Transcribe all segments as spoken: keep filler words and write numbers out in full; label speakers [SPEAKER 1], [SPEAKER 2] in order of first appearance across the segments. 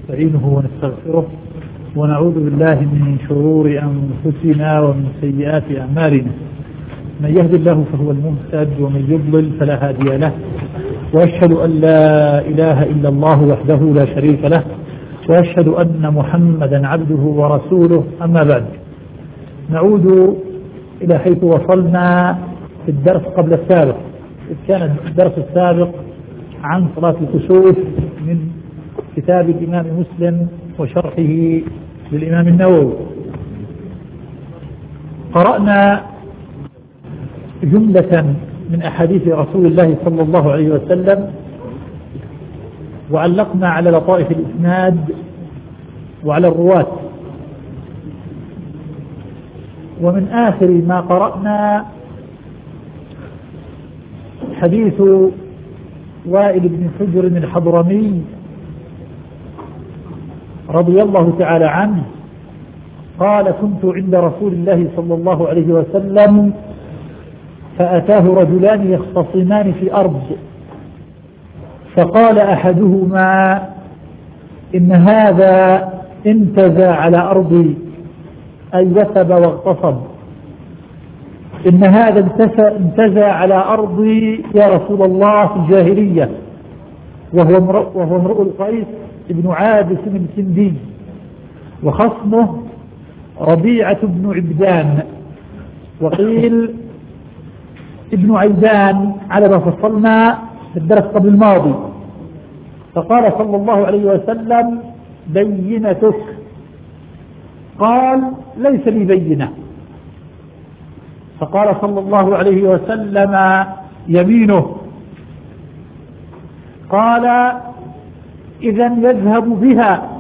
[SPEAKER 1] ونستعينه ونستغفره ونعوذ بالله من شرور أنفسنا ومن سيئات أعمالنا. من يهد الله فهو المهتد ومن يضلل فلا هادي له، وأشهد أن لا إله إلا الله وحده لا شريك له، وأشهد أن محمدا عبده ورسوله. أما بعد، نعود إلى حيث وصلنا في الدرس قبل السابق. إذ كان الدرس السابق عن صلاة الكسوف من كتاب الإمام مسلم وشرحه للإمام النووي. قرأنا جملة من أحاديث رسول الله صلى الله عليه وسلم، وعلقنا على لطائف الإسناد وعلى الرواة. ومن آخر ما قرأنا حديث وائل بن حجر الحضرمي رضي الله تعالى عنه قال: كنت عند رسول الله صلى الله عليه وسلم فأتاه رجلان يختصمان في أرض، فقال أحدهما: إن هذا انتزع على أرضي، أي وثب واغتصب. إن هذا انتزع على أرضي يا رسول الله في الجاهلية، وهو امرؤ, وهو امرؤ القيس ابن عابس الكندي، وخصمه ربيعة بن عبدان، وقيل ابن عيدان على ما فصلنا في الدرس قبل الماضي. فقال صلى الله عليه وسلم: بينتك. قال: ليس لي بينة. فقال صلى الله عليه وسلم: يمينه. قال: إذن يذهب بها.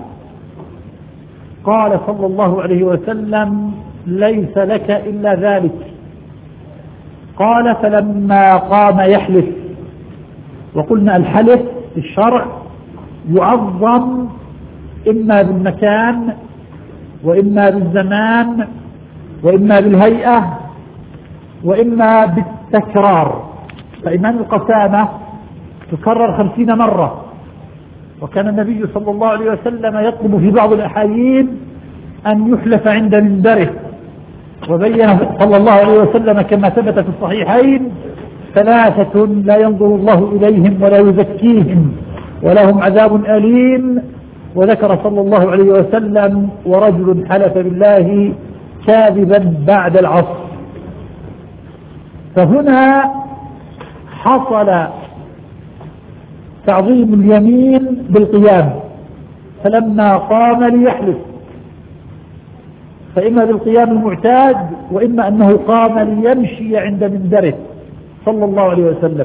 [SPEAKER 1] قال صلى الله عليه وسلم: ليس لك إلا ذلك. قال: فلما قام يحلف، وقلنا الحلف في الشرع يعظم إما بالمكان وإما بالزمان وإما بالهيئة وإما بالتكرار. فإيمان القسامة تكرر خمسين مرة، وكان النبي صلى الله عليه وسلم يطلب في بعض الأحايين أن يحلف عند منبره، وبين صلى الله عليه وسلم كما ثبت في الصحيحين: ثلاثة لا ينظر الله إليهم ولا يزكيهم ولهم عذاب أليم. وذكر صلى الله عليه وسلم: ورجل حلف بالله كاذبا بعد العصر. فهنا حصل تعظيم اليمين بالقيام، فلما قام ليحلف، فإما بالقيام المعتاد وإما أنه قام ليمشي عند منبره صلى الله عليه وسلم.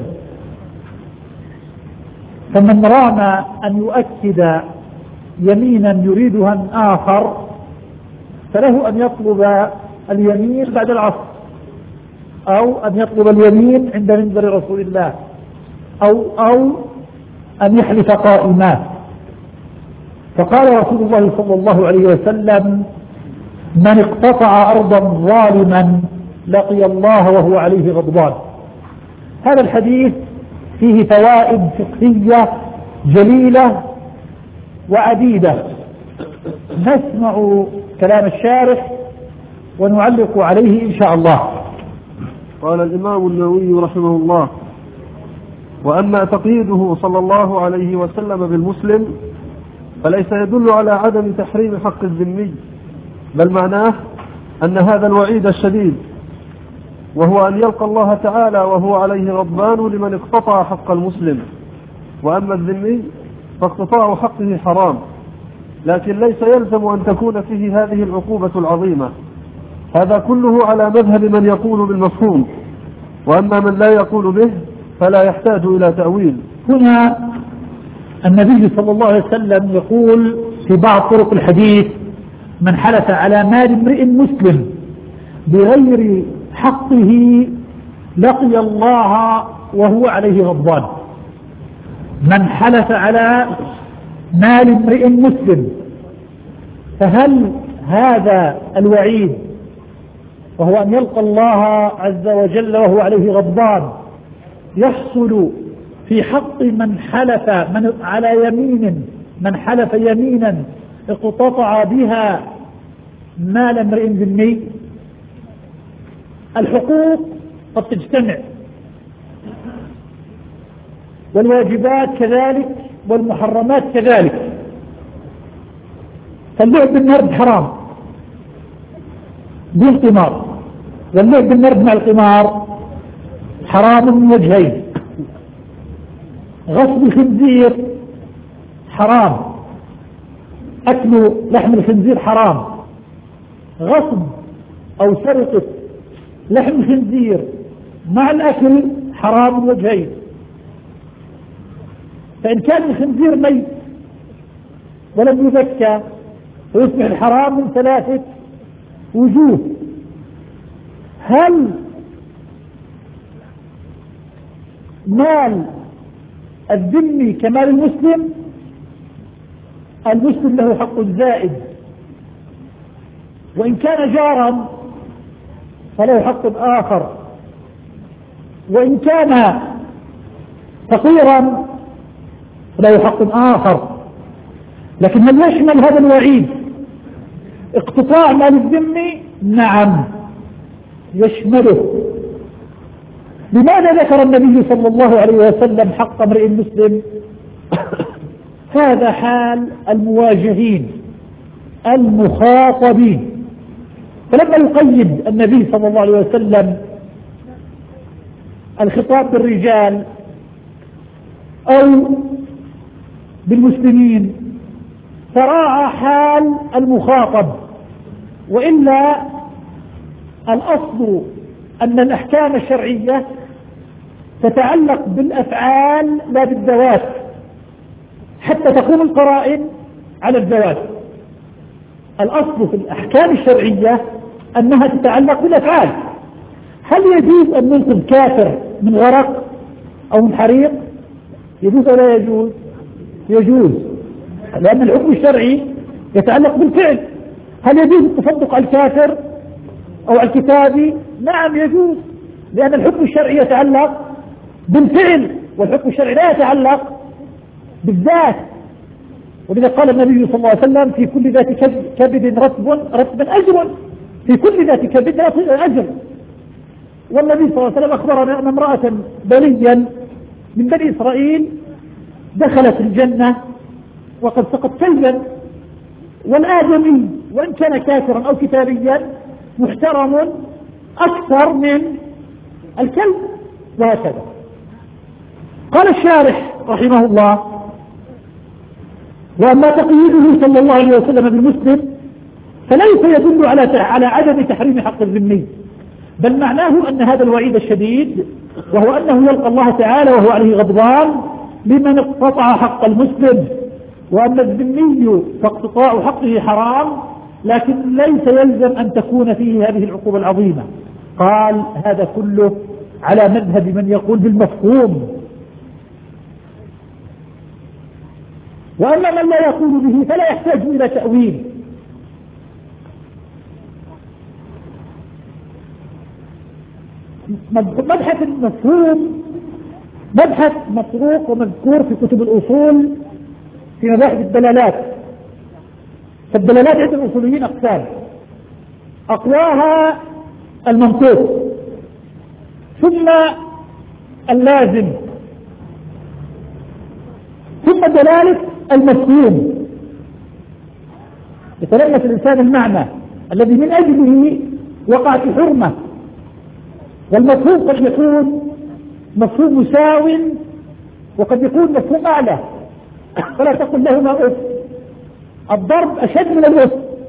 [SPEAKER 1] فمن رام أن يؤكد يمينا يريدها آخر فله أن يطلب اليمين بعد العصر، أو أن يطلب اليمين عند منبر رسول الله، أو أو أن يحلف قائما. فقال رسول الله صلى الله عليه وسلم: من اقتطع أرضا ظالما لقي الله وهو عليه غضبان. هذا الحديث فيه فوائد فقهية جليلة وعديدة. نسمع كلام الشارح ونعلق عليه إن شاء الله.
[SPEAKER 2] قال الإمام النووي رحمه الله: وأما تقييده صلى الله عليه وسلم بالمسلم فليس يدل على عدم تحريم حق الذمي، بل معناه أن هذا الوعيد الشديد، وهو أن يلقى الله تعالى وهو عليه غضبان لمن اقتطع حق المسلم. وأما الذمي فاقتطاع حقه حرام، لكن ليس يلزم أن تكون فيه هذه العقوبة العظيمة. هذا كله على مذهب من يقول بالمفهوم، وأما من لا يقول به فلا يحتاج إلى تأويل.
[SPEAKER 1] هنا النبي صلى الله عليه وسلم يقول في بعض طرق الحديث: من حلف على مال امرئ مسلم بغير حقه لقي الله وهو عليه غضبان. من حلف على مال امرئ مسلم، فهل هذا الوعيد وهو أن يلقى الله عز وجل وهو عليه غضبان يحصل في حق من حلف من على يمين من حلف يمينا اقتطع بها مال امرئ ذمي. الحقوق قد تجتمع والواجبات كذلك والمحرمات كذلك. فاللعب بالنرد حرام دون قمار، واللعب بالنرد مع القمار حرام من وجهين. غصب الخنزير حرام، أكل لحم الخنزير حرام. غصب أو سرقة لحم الخنزير مع الأكل حرام من وجهين. فإن كان الخنزير ميت ولم يذكى فيصبح الحرام من ثلاثة وجوه. هل مال الذمي كمال المسلم؟ المسلم له حق زائد، وإن كان جارا فله حق آخر، وإن كان فقيرا فله حق آخر. لكن هل يشمل هذا الوعيد اقتطاع مال الذمي؟ نعم يشمله. لماذا ذكر النبي صلى الله عليه وسلم حق امرئ مسلم؟ هذا حال المواجهين المخاطبين. فلما يقيد النبي صلى الله عليه وسلم الخطاب بالرجال أو بالمسلمين فراعى حال المخاطب، وإلا الأصل أن الأحكام الشرعية تتعلق بالأفعال لا بالذوات حتى تكون القرائن على الذوات. الأصل في الأحكام الشرعية أنها تتعلق بالأفعال. هل يجوز أن ننقذ كافر من غرق أو من حريق؟ يجوز أو لا يجوز؟ يجوز، لأن الحكم الشرعي يتعلق بالفعل. هل يجوز التصدق على الكافر أو على الكتابي؟ نعم يجوز، لأن الحكم الشرعي يتعلق بالفعل والحكم الشرعي لا يتعلق بالذات. ولذا قال النبي صلى الله عليه وسلم في كل ذات كبد رطب رطب أجر، في كل ذات كبد رطب أجر. والنبي صلى الله عليه وسلم أخبرنا أن امرأة بليا من بني إسرائيل دخلت الجنة وقد سقط كلبا، والآدمي وإن كان كافرا أو كتابيا محترم أكثر من الكلب، وهكذا. قال الشارح رحمه الله: وأما تقييده صلى الله عليه وسلم بالمسلم فليس يدل على على عدم تحريم حق الذمي، بل معناه أن هذا الوعيد الشديد وهو أنه يلقى الله تعالى وهو عليه غضبان لمن اقتطع حق المسلم. وأما الذمي فاقتطاع حقه حرام، لكن ليس يلزم أن تكون فيه هذه العقوبة العظيمة. قال هذا كله على مذهب من يقول بالمفهوم. وأما من لا يقول به فلا يحتاج إلى تأويل. مبحث المفهوم مبحث مطروق ومذكور في كتب الأصول في مباحث الدلالات. فالدلالات عند الأصوليين أقسام: أقواها المنطوق، ثم اللازم، ثم دلالة المفهوم. يتلمس الإنسان المعنى الذي من أجله وقعت حرمة، والمفهوم قد يكون مفهوم مساو وقد يكون مفهوم أعلى، فلا تقل لهما أف. الضرب أشد من الأف،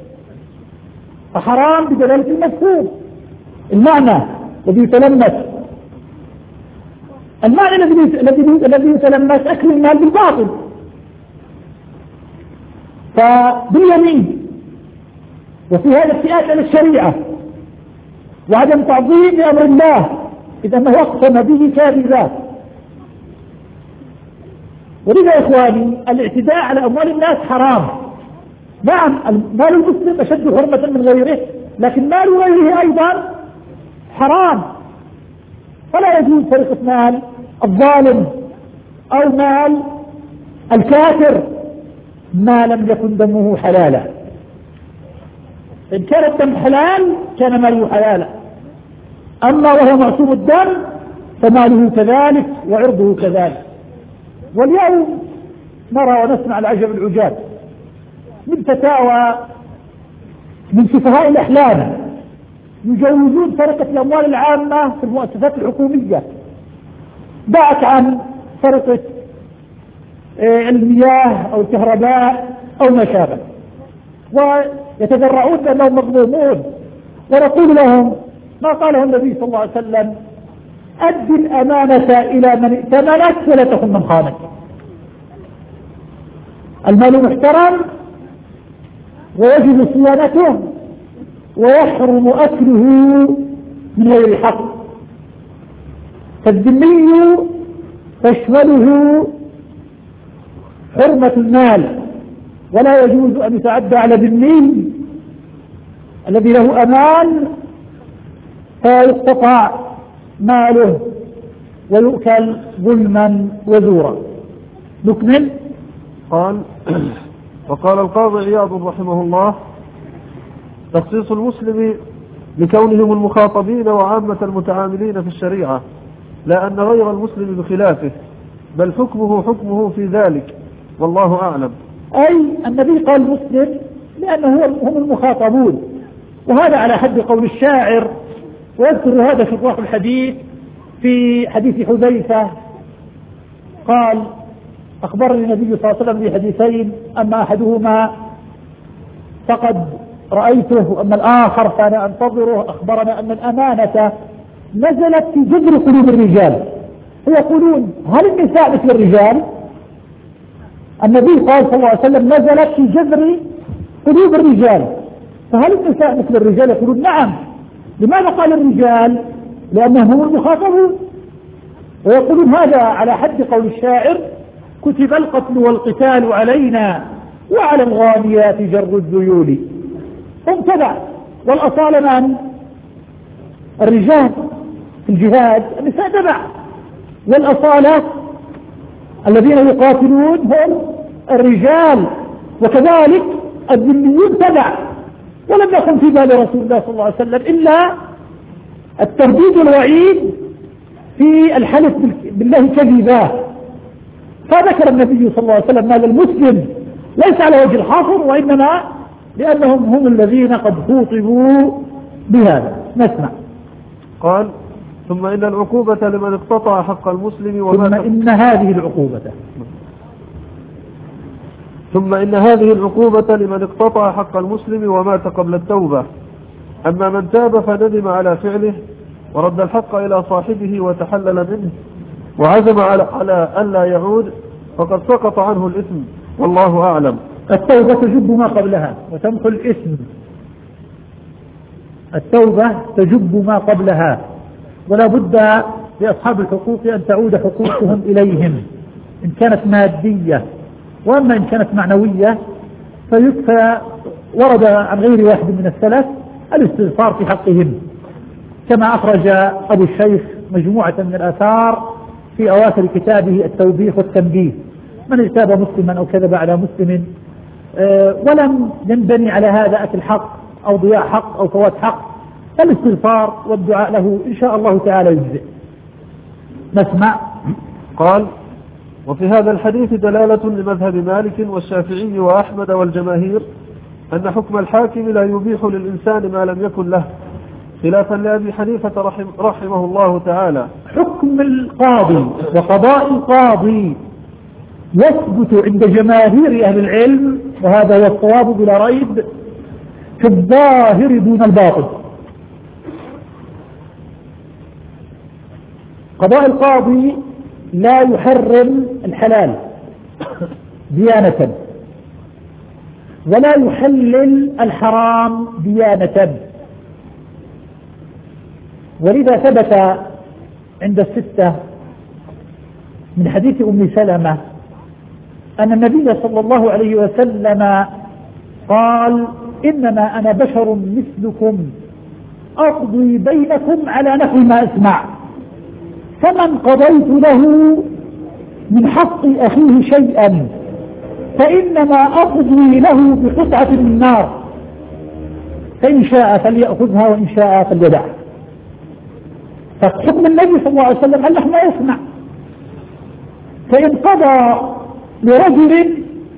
[SPEAKER 1] فحرام بدلالة المفهوم. المعنى الذي يتلمس المعنى الذي الذي يتلمس أكل المال بالباطل. فباليمين وفي هذا السياسة للشريعة وعدم تعظيم لأمر الله إذا أنه أقسم به كاذبا. ولذا يا إخواني الاعتداء على أموال الناس حرام. نعم مال المسلم أشد حرمة من غيره، لكن مال غيره أيضا حرام. فلا يجوز سرقة مال الظالم أو مال الكافر ما لم يكن دمه حلالا. إن كان الدم حلال كان ماله حلالا، أما وهو معصوم الدم فماله كذلك وعرضه كذلك. واليوم نرى ونسمع العجب العجاب من فتاوى من سفهاء الأحلام يجوزون سرقة الأموال العامة في المؤسسات الحكومية، دعك عن سرقة المياه أو الكهرباء أو ما شابه، ويتذرعون بأنهم مظلومون. ونقول لهم ما قاله النبي صلى الله عليه وسلم: أد الأمانة إلى من ائتمنك ولا تخن من خانك. المال محترم ويجب صيانته ويحرم أكله من غير حق، فالذمي تشمله حرمة المال، ولا يجوز أن يتعدى على ذمي الذي له أمان فيقتطع ماله ويؤكل ظلما وزورا. نكمل.
[SPEAKER 2] قال: وقال القاضي عياض رحمه الله: تخصيص المسلم لكونهم المخاطبين وعامة المتعاملين في الشريعة، لا أن غير المسلم بخلافه، بل حكمه حكمه في ذلك، والله أعلم.
[SPEAKER 1] أي النبي قال مسلم لأنه هم المخاطبون، وهذا على حد قول الشاعر. ويذكر هذا شراح الحديث في حديث حذيفة قال: أخبرني النبي صلى الله عليه وسلم بحديثين، أما أحدهما فقد رأيته وأما الآخر فأنا أنتظره. أخبرنا أن الأمانة نزلت في جذر قلوب الرجال، فيقولون: هل النساء مثل الرجال؟ النبي قال صلى الله عليه وسلم: نزلت في جذر قلوب الرجال، فهل النساء مثل الرجال؟ يقولون: نعم. لماذا قال الرجال؟ لأنهم المخاطبون. ويقولون هذا على حد قول الشاعر: كتب القتل والقتال علينا وعلى الغانيات جر الذيول. هم تبع، والأصالة من؟ الرجال في الجهاد، النساء تبع، والأصالة الذين يقاتلون هم الرجال، وكذلك الذميون تبع. ولم يكن في بال رسول الله صلى الله عليه وسلم إلا الترديد والوعيد في الحلف بالله كذبا، فذكر النبي صلى الله عليه وسلم مال المسلم ليس على وجه الحصر، وإنما لأنهم هم الذين قد خوطبوا بهذا. نسمع.
[SPEAKER 2] قال: ثم إن العقوبة لمن اقتطع حق المسلم وما
[SPEAKER 1] ثم إن هذه العقوبة
[SPEAKER 2] ثم إن هذه العقوبة لمن اقتطع حق المسلم ومات قبل التوبة. أما من تاب فندم على فعله ورد الحق إلى صاحبه وتحلل منه وعزم على, على أن لا يعود فقد سقط عنه الإثم، والله أعلم.
[SPEAKER 1] التوبة تجب ما قبلها وتمحو الإثم. التوبة تجب ما قبلها، ولا بد لأصحاب الحقوق أن تعود حقوقهم إليهم إن كانت مادية، وأما إن كانت معنوية فيكفى. ورد عن غير واحد من الثلاث الاستغفار في حقهم، كما أخرج أبو الشيخ مجموعة من الآثار في أواخر كتابه التوبيخ والتنبيه: من اغتاب مسلما أو كذب على مسلم أه ولم ينبني على هذا أكل حق أو ضياع حق أو فوات حق، فالاستغفار والدعاء له إن شاء الله تعالى يجزئ. نسمع.
[SPEAKER 2] قال: وفي هذا الحديث دلالة لمذهب مالك والشافعي وأحمد والجماهير أن حكم الحاكم لا يبيح للإنسان ما لم يكن له، خلافا لأبي حنيفة رحم رحمه الله تعالى.
[SPEAKER 1] حكم القاضي وقضاء القاضي يثبت عند جماهير أهل العلم، وهذا هو الصواب بلا ريب، في الظاهر دون الباطن. قضاء القاضي لا يحرم الحلال ديانة، ولا يحلل الحرام ديانة. ولذا ثبت عند الستة من حديث أم سلمة أن النبي صلى الله عليه وسلم قال: إنما أنا بشر مثلكم أقضي بينكم على نحو ما أسمع، فمن قضيت له من حق أخيه شيئا فإنما أقضي له بقطعة من النار، فإن شاء فليأخذها وإن شاء فليدعها. فحكم النبي صلى الله عليه وسلم أنه ما يسمع. فإن قضى لرجل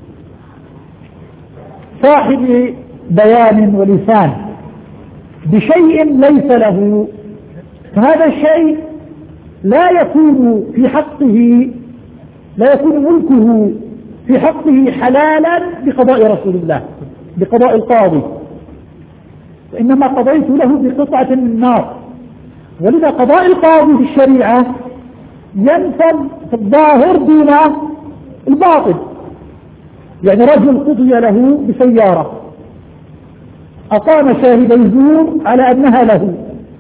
[SPEAKER 1] صاحب بيان ولسان بشيء ليس له، فهذا الشيء لا يكون في حقه لا يكون ملكه في حقه حلالا بقضاء رسول الله، بقضاء القاضي، وإنما قضيت له بقطعة من النار. ولذا قضاء القاضي في الشريعة ينفذ في الظاهر دون الباطن. يعني رجل قضي له بسيارة، أقام شاهدي زور على أنها له،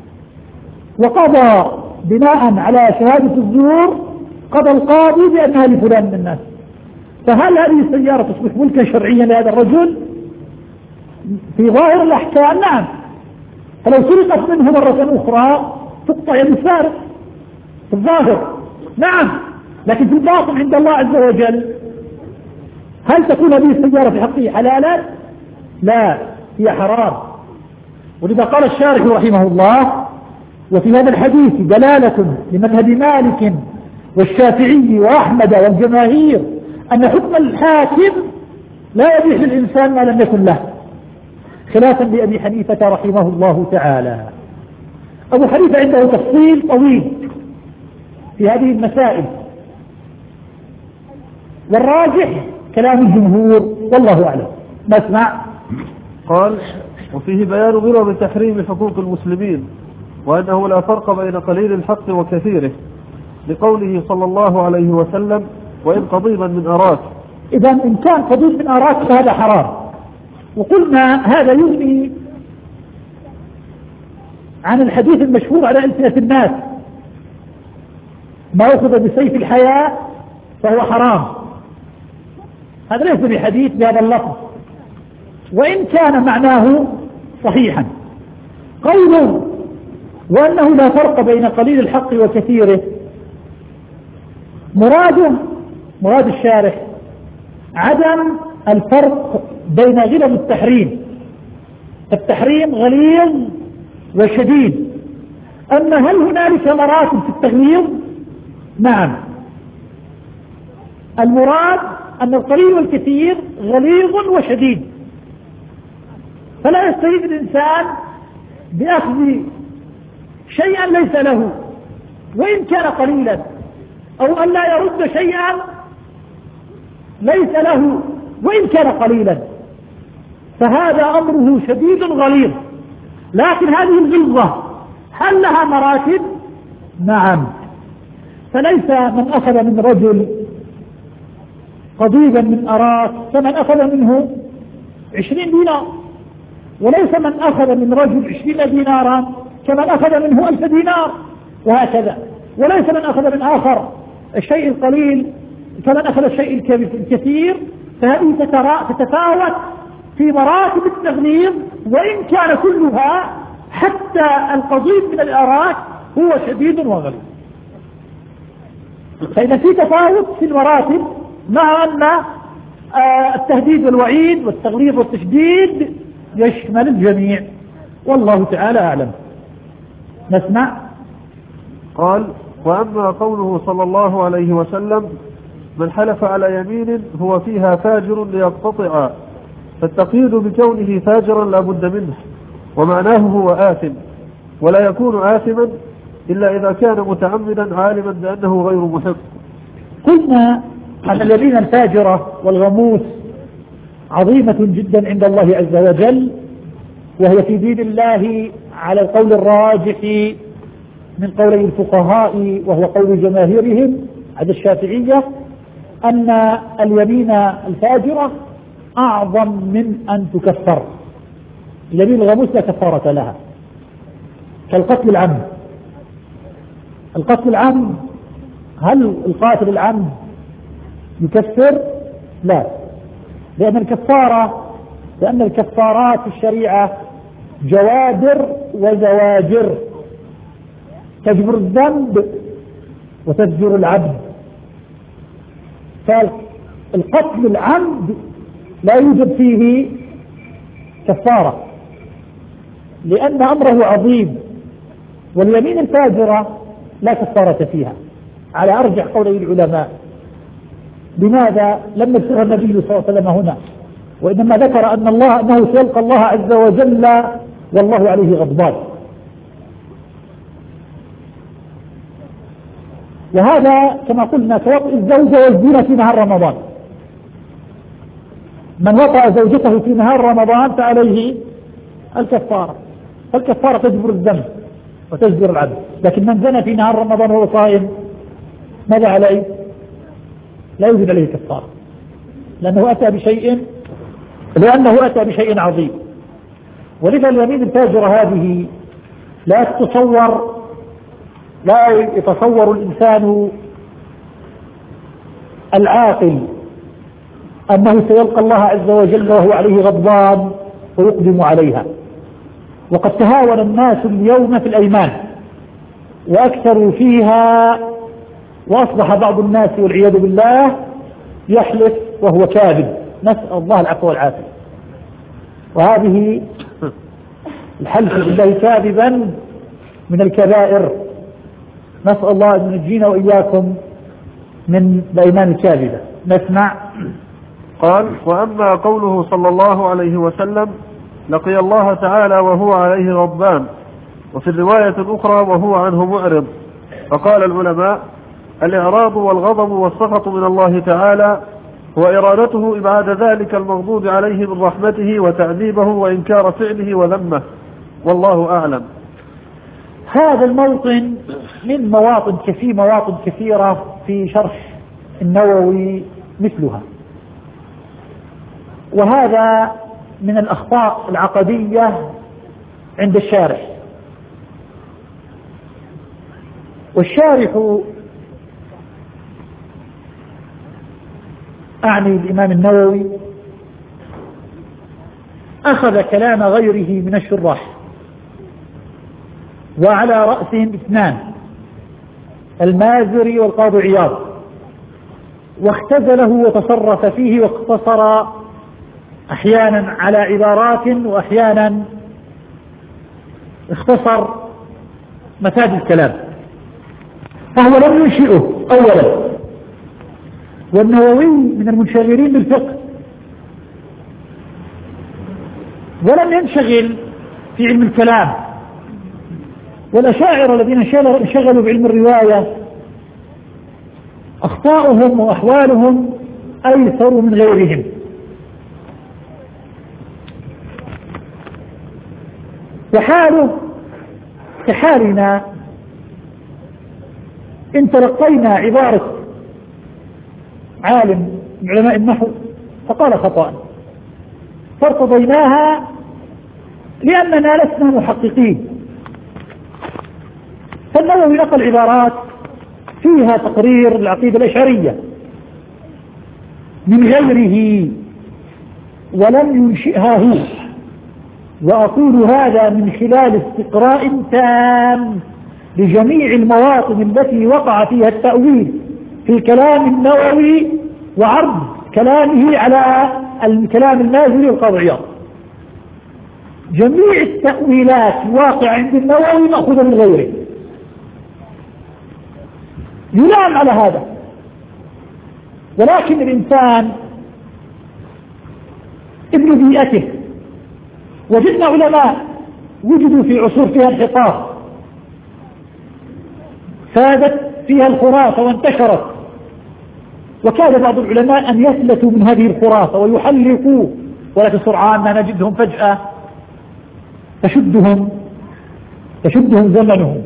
[SPEAKER 1] وقضى بناء على شهادة الزور قضى القاضي بأنها لفلان من الناس، فهل هذه السيارة تصبح ملكا شرعيا لهذا الرجل؟ في ظاهر الأحكام نعم، فلو سرقت منه مرة أخرى تقطع يد السارق في الظاهر نعم، لكن في الباطن عند الله عز وجل هل تكون هذه السيارة في حقه حلالا؟ لا، هي حرام. ولذا قال الشارح رحمه الله: وفي هذا الحديث دلالة لمذهب مالك والشافعي وأحمد والجماهير أن حكم الحاكم لا يبيح للإنسان ما لم يكن له، خلافا لأبي حنيفة رحمه الله تعالى. أبو حنيفة عنده تفصيل طويل في هذه المسائل، والراجح كلام الجمهور والله أعلم. نسمع.
[SPEAKER 2] قال: وفيه بيان غرض تحريم حقوق المسلمين، وأنه لا فرق بين قليل الحق وكثيره، لقوله صلى الله عليه وسلم: وإن قضيبا من أراك.
[SPEAKER 1] إذا إن كان قضيب من أراك فهذا حرام. وقلنا هذا يغني عن الحديث المشهور على ألسنة الناس: ما أخذ بسيف الحياة فهو حرام. هذا ليس بحديث بهذا اللفظ، وإن كان معناه صحيحا. قوله وأنه لا فرق بين قليل الحق وكثيره، مراده مراد الشارح عدم الفرق بين غلظ التحريم. التحريم غليظ وشديد، أما هل هنالك مراتب في التغليظ؟ نعم. المراد أن القليل والكثير غليظ وشديد، فلا يستفيد الإنسان بأخذ شيئا ليس له وإن كان قليلا، أو أن لا يرد شيئا ليس له وإن كان قليلا، فهذا أمره شديد غليظ. لكن هذه الغلظة هل لها مراتب؟ نعم. فليس من أخذ من رجل قضيبا من أراك كمن أخذ منه عشرين دينار، وليس من أخذ من رجل عشرين دينارا كمن أخذ منه ألف دينار، وهكذا. وليس من أخذ من آخر الشيء القليل كمن أخذ الشيء الكثير، فهذه تتفاوت في مراتب التغليظ، وإن كان كلها حتى القضيب من الأراك هو شديد وغليظ. فإذا في تفاوت في المراتب، مع أن التهديد والوعيد والتغليظ والتشديد يشمل الجميع، والله تعالى أعلم. نسمع.
[SPEAKER 2] قال: وأما قوله صلى الله عليه وسلم: من حلف على يمين هو فيها فاجر ليقتطع، فالتقييد بكونه فاجرا لا بد منه، ومعناه هو آثم، ولا يكون آثما إلا إذا كان متعمدا عالما بأنه غير محق.
[SPEAKER 1] قلنا أن اليمين الفاجرة والغموس عظيمة جدا عند الله عز وجل، وهي في دين الله على القول الراجح من قولي الفقهاء وهو قول جماهيرهم عند الشافعية، أن اليمين الفاجرة أعظم من أن تكفر. اليمين الغموس لا كفارة لها، كالقتل العمد. القتل العمد هل القاتل العمد يكفر؟ لا، لأن الكفارة لأن الكفارات في الشريعة جوابر وزواجر، تجبر الذنب وتزجر العبد. القتل العمد لا يوجد فيه كفارة لأن أمره عظيم، واليمين الفاجرة لا كفارة فيها على أرجح قولي العلماء. لماذا لم يذكر النبي صلى الله عليه وسلم هنا، وإنما ذكر أن الله أنه سيلقى الله عز وجل والله عليه غضبان؟ وهذا كما قلنا كوطئ الزوجة والزنا في نهار رمضان. من وطأ زوجته في نهار رمضان فعليه الكفارة، فالكفارة تجبر الذنب وتجبر العبد. لكن من زنى في نهار رمضان وهو صائم ماذا عليه؟ لا يوجد عليه كفارة، لأنه أتى بشيء لأنه أتى بشيء عظيم. ولذا اليمين الفاجرة هذه لا تتصور لا يتصور الإنسان العاقل أنه سيلقى الله عز وجل وهو عليه غضبان ويقدم عليها. وقد تهاون الناس اليوم في الأيمان وأكثروا فيها، وأصبح بعض الناس والعياذ بالله يحلف وهو كاذب، نسأل الله العفو والعافية. وهذه الحلف بالله كاذبا من الكبائر، نسأل الله أن ينجينا وإياكم من الأيمان الكاذبة. نسمع.
[SPEAKER 2] قال: وأما قوله صلى الله عليه وسلم: لقي الله تعالى وهو عليه غضبان، وفي الرواية الأخرى: وهو عنه معرض. فقال العلماء: الإعراض والغضب والسخط من الله تعالى، وإرادته إبعاد ذلك المغضوب عليه من رحمته وتعذيبه وإنكار فعله وذمه، والله أعلم.
[SPEAKER 1] هذا الموطن من مواطن كثير مواطن كثيرة في شرح النووي مثلها، وهذا من الأخطاء العقدية عند الشارح. والشارح أعني الإمام النووي أخذ كلام غيره من الشراح، وعلى رأسهم اثنان: المازري والقاضي عياض، واختزله وتصرف فيه واقتصر أحيانا على عبارات وأحيانا اختصر مفاد الكلام، فهو لم ينشئه أولا. والنووي من المنشغلين بالفقه، ولم ينشغل في علم الكلام. والأشاعرة الذين انشغلوا بعلم الرواية أخطاؤهم وأحوالهم أيسر من غيرهم. وحاله كحالنا إن تلقينا عبارة عالم من علماء النحو فقال خطأ فارتضيناها لأننا لسنا محققين. فالنووي نقل عبارات فيها تقرير العقيدة الأشعرية من غيره ولم ينشئها هو، وأقول هذا من خلال استقراء تام لجميع المواطن التي وقع فيها التأويل في كلام النووي وعرض كلامه على الكلام النازلي والقاضي عياض. جميع التأويلات الواقعة عند النووي مأخوذة من غيره، يلام على هذا. ولكن الإنسان ابن بيئته، وجدنا علماء وجدوا في عصور فيها انحطاط فادت فيها الخرافة وانتشرت، وكاد بعض العلماء أن يفلتوا من هذه الخرافة ويحلقوا، ولكن سرعان ما نجدهم فجأة تشدهم تشدهم زمنهم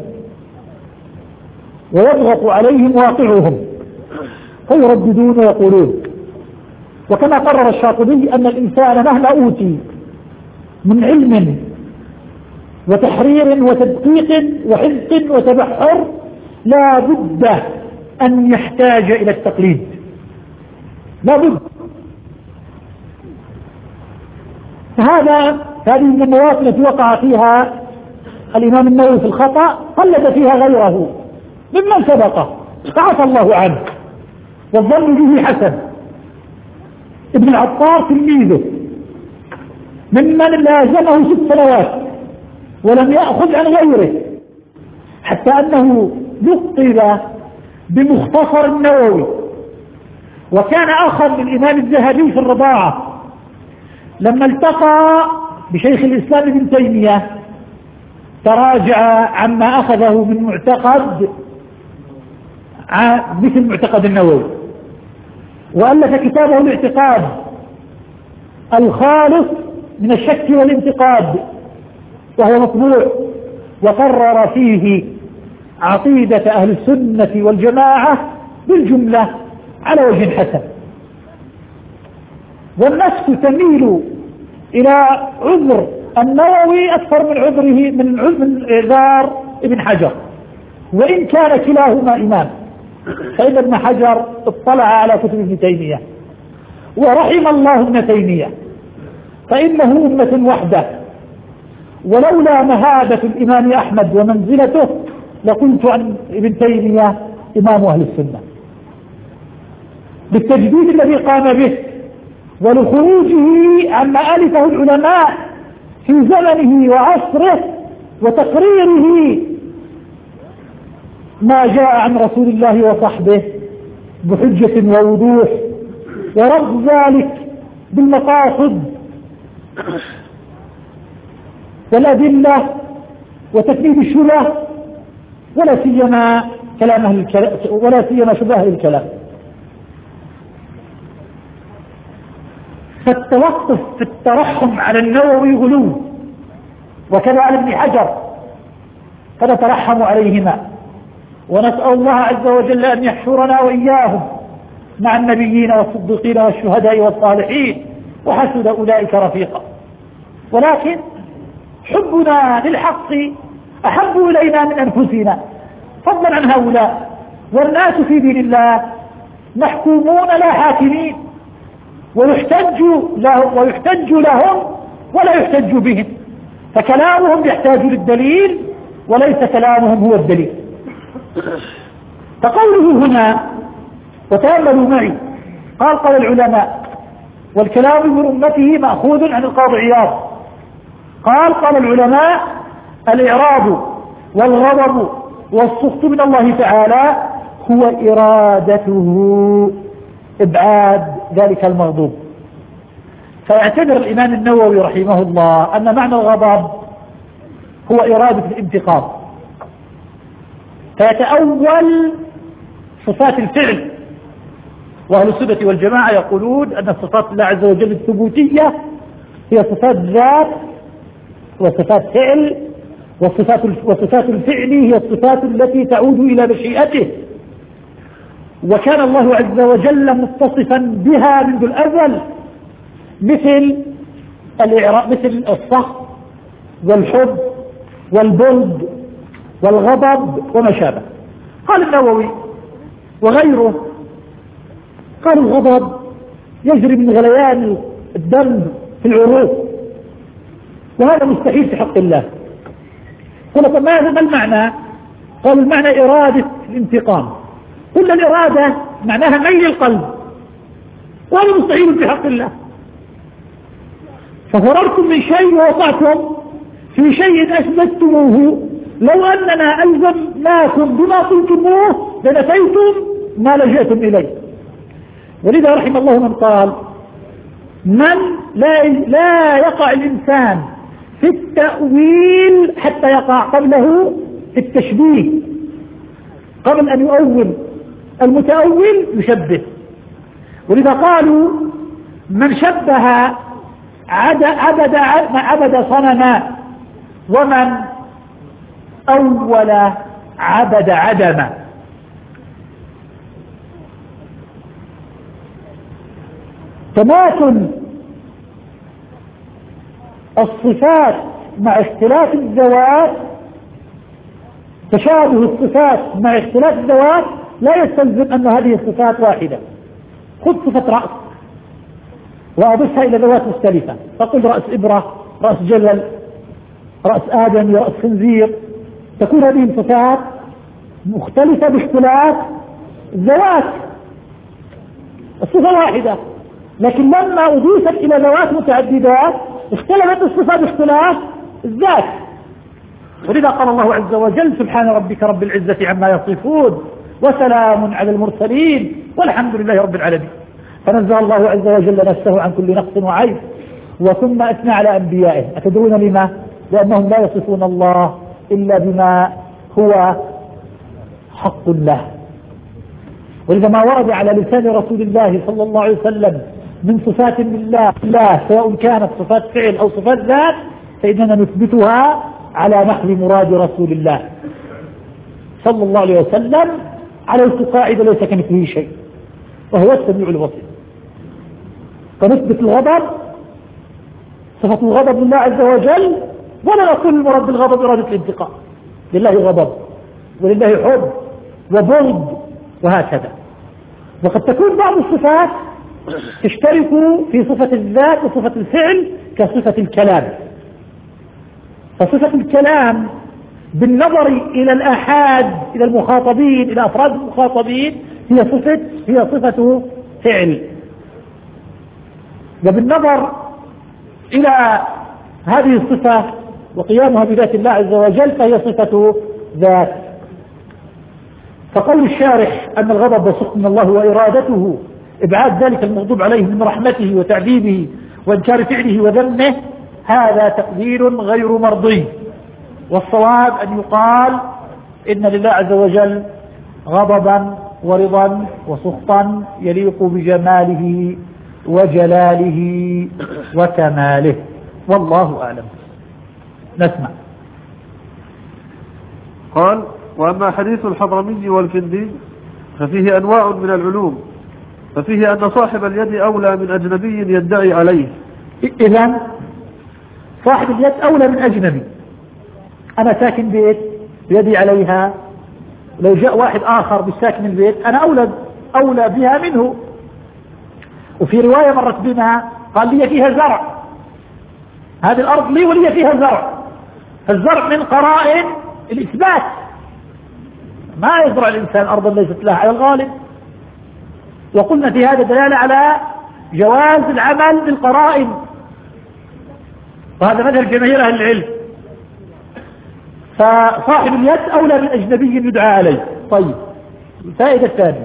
[SPEAKER 1] ويضغط عليهم واقعهم فيرددون ويقولون. وكما قرر الشاطبي أن الإنسان مهما أوتي من علم وتحرير وتدقيق وحفظ وتبحر لا بد أن يحتاج إلى التقليد، لا بد. فهذا هذه من المواطن التي وقع فيها الإمام النووي في الخطأ، قلد فيها غيره ممن سبقه فعفى الله عنه والظن به حسن. ابن العطار تلميذه ممن لازمه ست سنوات ولم يأخذ عن غيره، حتى أنه لقب بمختصر النووي، وكان أخا للإمام الذهبي في الرضاعة. لما التقى بشيخ الإسلام ابن تيمية تراجع عما أخذه من معتقد مثل معتقد النووي، وألف كتابه الاعتقاد الخالص من الشك والانتقاد، وهو مطبوع، وقرر فيه عقيدة أهل السنة والجماعة بالجملة على وجه حسن. والنفس تميل إلى عذر النووي أكثر من عذره من عذر ابن حجر، وإن كان كلاهما إمام، فإن ابن حجر اطلع على كتب ابن تيمية، ورحم الله ابن تيمية، فإنه أمة وحده. ولولا مهابة الإمام أحمد ومنزلته لقلت عن ابن تيمية إمام أهل السنة، بالتجديد الذي قام به ولخروجه عما ألفه العلماء في زمنه وعصره، وتقريره ما جاء عن رسول الله وصحبه بحجة ووضوح، ورد ذلك بالمقاصد والأدلة وتكذيب الشبه، ولا سيما كلام أهل الكلام، ولا سيما شبه أهل الكلام. فالتوقف في الترحم على النووي غلو، وكذا على ابن حجر، فنترحم عليهما، ونسأل الله عز وجل أن يحشرنا وإياهم مع النبيين والصديقين والشهداء والصالحين، وحسن أولئك رفيقا. ولكن حبنا للحق أحب إلينا من أنفسنا فضلا عن هؤلاء، والناس في دين الله محكومون لا حاكمين، ويحتج لهم, ويحتج لهم ولا يحتج بهم، فكلامهم يحتاج للدليل وليس كلامهم هو الدليل. فقوله هنا وتأملوا معي، قال قال العلماء والكلام من أمته مأخوذ عن القاضي عياض، قال قال العلماء الإعراض والغضب والسخط من الله تعالى هو إرادته إبعاد ذلك المغضوب. فيعتبر الإمام النووي رحمه الله أن معنى الغضب هو إرادة الانتقام، فيتأول صفات الفعل. وأهل السنة والجماعة يقولون أن صفات الله عز وجل الثبوتية هي صفات ذات وصفات فعل، وصفات وصفات الفعل هي الصفات التي تعود إلى مشيئته، وكان الله عز وجل متصفا بها منذ الأزل، مثل الإعراء، مثل السخط والحب والبغض والغضب وما شابه. قال النووي وغيره، قال الغضب يجري من غليان الدم في العروق، وهذا مستحيل في حق الله. قال طب ما المعنى؟ قال المعنى إرادة الانتقام. كل الإرادة معناها ميل القلب، وهذا مستحيل في حق الله. ففررتم من شيء ووقعتم في شيء أثبتتموه، لو أننا ألزمناكم بما قلتموه لنفيتم ما لجأتم إليه. ولذا رحم الله من قال من لا, لا يقع الإنسان في التأويل حتى يقع قبله في التشبيه، قبل أن يؤول المتأول يشبه. ولذا قالوا من شبه عبد, عبد, عبد صنما، ومن أول عبد عدما. تماثل الصفات مع اختلاف الذوات، تشابه الصفات مع اختلاف الذوات لا يستلزم أن هذه الصفات واحدة. خذ صفة رأس وأضفها إلى ذوات مختلفة، فقل رأس إبرة، رأس جلل، رأس آدم، رأس خنزير، تكون هذه الصفات مختلفة باختلاف الذوات. الصفة واحدة لكن لما أضيفت إلى ذوات متعددات اختلفت الصفات باختلاف الذات. ولذا قال الله عز وجل سبحان ربك رب العزة عما يصفون وسلام على المرسلين والحمد لله رب العالمين. فنزه الله عز وجل نفسه عن كل نقص وعيب، وثم أثنى على أنبيائه. أتدرون لما؟ لأنهم لا يصفون الله إلا بما هو حق له. ولذا ما ورد على لسان رسول الله صلى الله عليه وسلم من صفات لله لا سواء كانت صفات فعل أو صفات ذات فإننا نثبتها على نحو مراد رسول الله صلى الله عليه وسلم على القاعدة ليس كمثله شيء وهو السميع البصير. فنثبت الغضب صفة الغضب لله عز وجل، ولا نقول المراد بالغضب إرادة الانتقام. لله غضب ولله حب وبغض وهكذا. وقد تكون بعض الصفات تشترك في صفة الذات وصفة الفعل كصفة الكلام. فصفة الكلام بالنظر إلى الآحاد إلى المخاطبين إلى أفراد المخاطبين هي صفة هي صفة فعل، وبالنظر إلى هذه الصفة وقيامها بذات الله عز وجل فهي صفة ذات. فقول الشارح أن الغضب سخط من الله وإرادته إبعاد ذلك المغضوب عليه من رحمته وتعذيبه وإنكار فعله وذمه هذا تقدير غير مرضي، والصواب أن يقال إن لله عز وجل غضبا ورضا وسخطا يليق بجماله وجلاله وكماله، والله أعلم. نسمع.
[SPEAKER 2] قال: وأما حديث الحضرمي والكندي ففيه أنواع من العلوم، ففيه أن صاحب اليد أولى من أجنبي يدعي عليه.
[SPEAKER 1] إذن صاحب اليد أولى من أجنبي. أنا ساكن بيت يدي عليها، لو جاء واحد آخر بالساكن البيت أنا أولى أولى بها منه. وفي رواية مرت بنا قال لي فيها زرع، هذه الأرض لي ولي فيها زرع. فالزرع من قرائن الإثبات، ما يزرع الإنسان أرضا ليست لها على الغالب. وقلنا في هذا دلالة على جواز العمل بالقرائن، وهذا مذهب جماهير أهل العلم. فصاحب اليد أولى من أجنبي يدعى عليه. طيب، الفائدة الثانية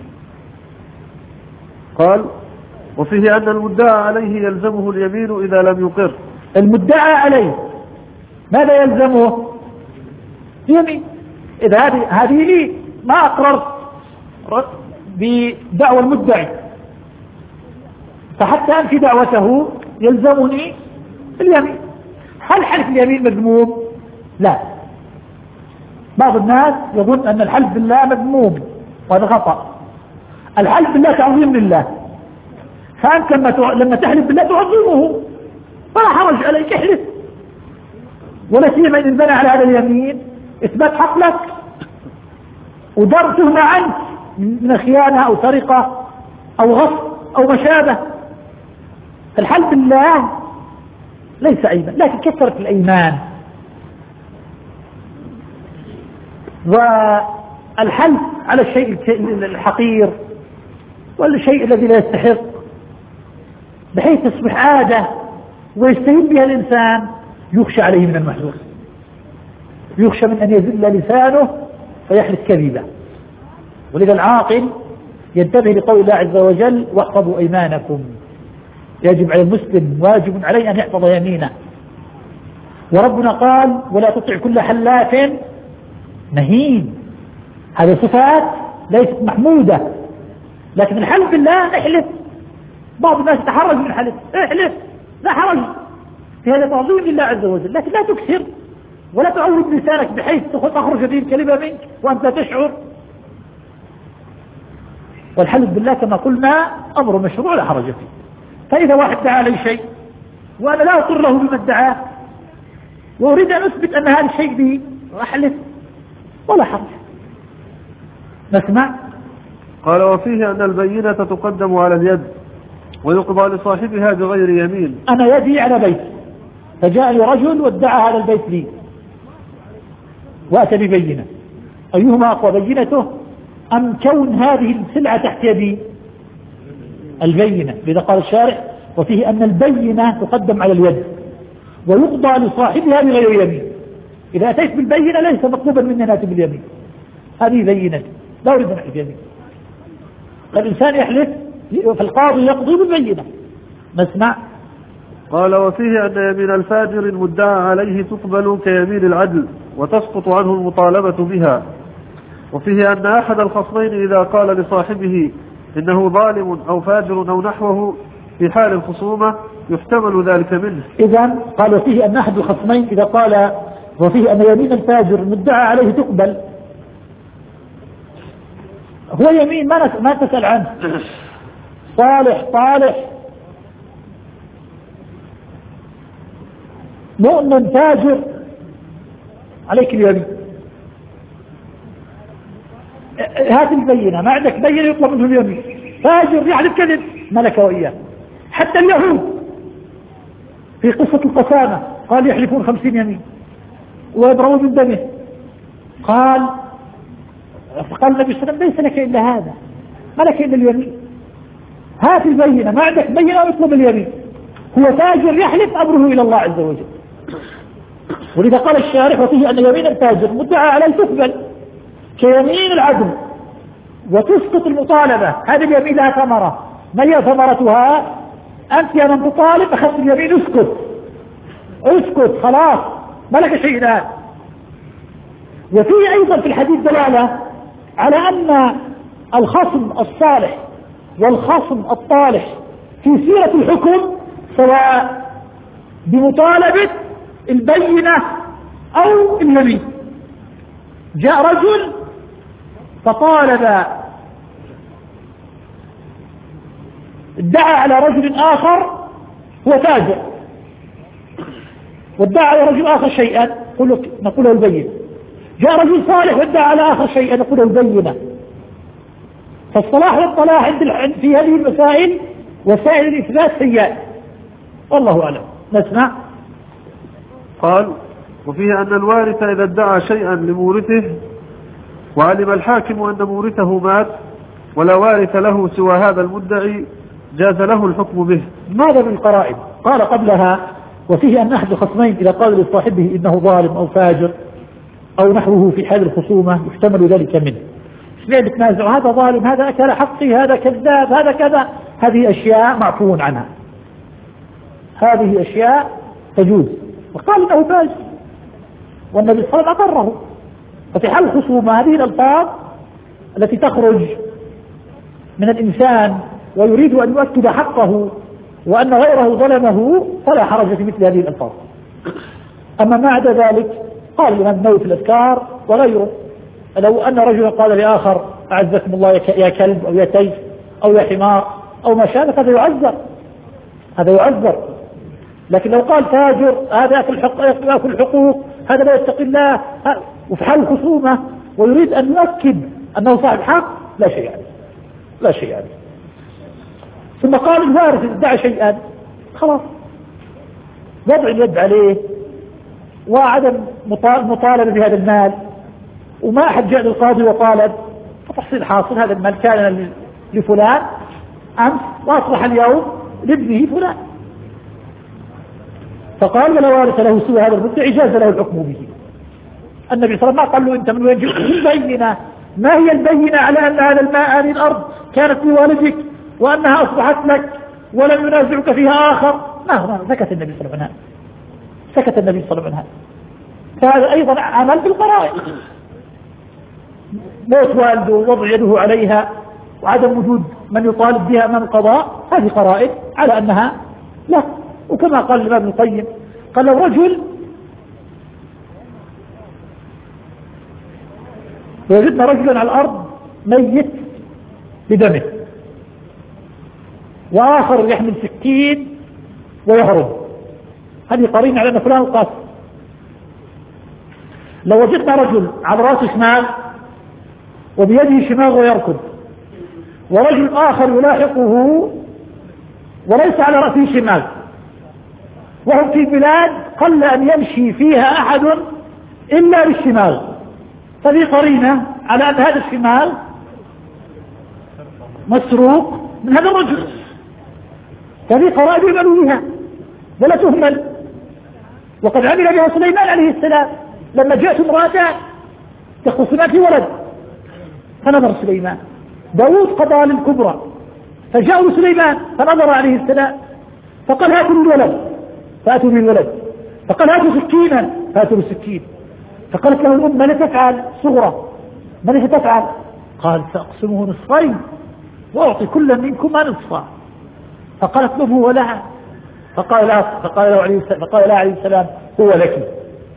[SPEAKER 2] قال: وفيه أن المدعى عليه يلزمه اليمين إذا لم يقر.
[SPEAKER 1] المدعى عليه ماذا يلزمه؟ يمين. إذا هذه هذه لي ما أقررت بدعوى المدعي فحتى أنفي دعوته يلزمني اليمين. هل حلف اليمين مذموم؟ لا. بعض الناس يظن أن الحلف بالله مذموم، وهذا خطأ. الحلف بالله تعظيم لله، فأنت لما تحلف بالله تعظمه فلا حرج عليك، احلف. ولا سيما إن بنى على هذا اليمين إثبات حق لك ودار تهمة عنك من خيانة أو سرقة أو غصب أو مشابه. الحلف بالله ليس عيبا، لكن كثرة الأيمان والحلف على الشيء الحقير والشيء الذي لا يستحق بحيث تصبح عادة ويستهين بها الإنسان يخشى عليه من المحذور، يخشى من أن يزل لسانه فيحلف كذبا. ولذا العاقل ينتبه لقول الله عز وجل: واحفظوا أيمانكم. يجب على المسلم واجب عليه أن يحفظ يمينه. وربنا قال: ولا تطع كل حلاف مهين. هذه صفات ليست محمودة، لكن الحلف بالله احلف. بعض الناس يتحرج من الحلف، احلف لا حرج في هذا تعظيم لله عز وجل، لكن لا تكثر ولا تعود لسانك بحيث تخرج هذه الكلمة منك وأنت تشعر. والحلف بالله كما قلنا أمر مشروع لا حرج فيه. فإذا واحد دعا لي شيء وأنا لا أقر له بما ادعاه وأريد أن أثبت أن هذا الشيء به أحلف ولا حرج. نسمع.
[SPEAKER 2] قال: وفيه أن البينة تقدم على اليد ويقضى لصاحبها بغير يمين.
[SPEAKER 1] أنا يدي على بيت فجاءني رجل وادعى هذا البيت لي وأتى ببينة، أيهما أقوى، بينته أم كون هذه السلعة تحت يدي؟ البينة. لذا قال الشارع وفيه أن البينة تقدم على اليد ويقضى لصاحبها بغير يمين. إذا أتيت بالبينة ليس مطلوبا مني أن أتي باليمين، هذه بينة لا أريد أن أحلف يمين. فالإنسان يحلف فالقاضي يقضي بالبينة. نسمع.
[SPEAKER 2] قال وفيه أن يمين الفاجر المدعى عليه تقبل كيمين العدل وتسقط عنه المطالبة بها. وفيه أن أحد الخصمين إذا قال لصاحبه إنه ظالم أو فاجر أو نحوه في حال الخصومة يحتمل ذلك منه.
[SPEAKER 1] إذن قال وفيه أن أحد الخصمين إذا قال وفيه أن يمين الفاجر المدعى عليه تقبل، هو يمين ما ما تسأل عنه، صالح طالح مؤمن فاجر عليك اليمين. هات البينة، ما عندك بينة يطلب منه اليمين. فاجر يحلف كذب ملك وإياه. حتى اليهود في قصة القسامة قال يحلفون خمسين يمين ويضربون من دمه. قال فقال النبي صلى الله عليه وسلم ليس لك إلا هذا، ما لك إلا اليمين. هات البينة، ما عندك بينة يطلب اليمين. هو فاجر يحلف أمره إلى الله عز وجل. ولذا قال الشارح وفيه أن يمين الفاجر مدعى عليه تقبل كيمين العدل وتسقط المطالبة. هذه اليمين لها ثمرة، ما هي ثمرتها؟ أنت يا من تطالب أخذت اليمين اسكت اسكت خلاص ما لك شيء الآن. وفيه أيضا في الحديث دلالة على أن الخصم الصالح والخصم الطالح في سيرة الحكم سواء بمطالبة البينة أو اليمين. جاء رجل فطالب ادعى على رجل آخر هو تاجر وادعى على رجل آخر شيئا نقول له البينة. جاء رجل صالح وادعى على آخر شيئا نقول له البينة. فالصلاح والطلاح عند في هذه المسائل وسائل الإثبات سيئات والله أعلم. نسمع.
[SPEAKER 2] قال وفيه أن الوارث إذا ادعى شيئا لمورثه وعلم الحاكم أن مورثه مات ولا وارث له سوى هذا المدعي جاز له الحكم به.
[SPEAKER 1] ماذا بالقرائن؟ قال قبلها وفيه أن أحد الخصمين إذا قال لصاحبه إنه ظالم أو فاجر أو نحوه في حال الخصومة يحتمل ذلك منه. اثنين بتنازعوا هذا ظالم هذا أكل حقي هذا كذاب هذا كذا، هذه أشياء معفو عنها، هذه أشياء تجوز. وقال انه فاجر والنبي صلى الله عليه وسلم اقره. ففي حال الخصومه هذه الالفاظ التي تخرج من الانسان ويريد ان يؤكد حقه وان غيره ظلمه فلا حرج في مثل هذه الالفاظ. اما ما عدا ذلك قال الامام النووي في الاذكار وغيره لو ان رجلا قال لاخر اعزكم الله يا كلب او يا تيس او يا حمار او ما شابه هذا يعذر، هذا يعذر. لكن لو قال فاجر هذا يأكل الحقوق هذا لا يتقي الله وفي حال الخصومة ويريد أن يؤكد أنه صاحب حق لا شيء عليه لا شيء عليه. ثم قال الوارث ادعى شيئا خلاص وضع اليد عليه وعدم مطالبة بهذا المال وما أحد جاء للقاضي وطالب فتحصيل حاصل هذا المال كان لفلان أمس وأصبح اليوم لابنه فلان. فقال ولا وارث له سوى هذا المدعي جاز له الحكم به. النبي صلى الله عليه وسلم قال له انت من وين جئت بالبينة؟ ما هي البينة على ان هذا الماء هذه الارض كانت لوالدك وانها اصبحت لك ولم ينازعك فيها اخر؟ ما سكت النبي صلى الله عليه وسلم سكت النبي صلى الله عليه وسلم. فهذا ايضا عمل بالقرائن، موت والده ووضع يده عليها وعدم وجود من يطالب بها امام القضاء هذه قرائن على انها لا. وكما قال الإمام ابن القيم قال لو رجل وجدنا رجلا على الأرض ميت بدمه وآخر يحمل سكين ويهرب، هذه قرينة على أن فلان القاتل. لو وجدنا رجل على رأسه شماغ وبيده شماغ ويركض ورجل آخر يلاحقه وليس على رأسه شماغ وهم في بلاد قل أن يمشي فيها أحد إلا بالشمال، فذي قرينة على أن هذا الشمال مسروق من هذا الرجل هذه قرائب يعمل بها ولا تهمل. وقد عمل بها سليمان عليه السلام لما جاءت امرأتان تختصمان في ولد فنظر سليمان. داود قضى للكبرى فجاءوا سليمان فنظر عليه السلام فقال هاتوا بالولد فاتوا بالولد، فقال هاتوا سكينا فاتوا بالسكين. فقالت له الأم ماذا تفعل صغرى ماذا تفعل؟ قال سأقسمه نصفين وأعطي كل منكما نصفا. فقالت له هو لها فقال لا فقال له عليه السلام فقال لا عليه السلام هو لك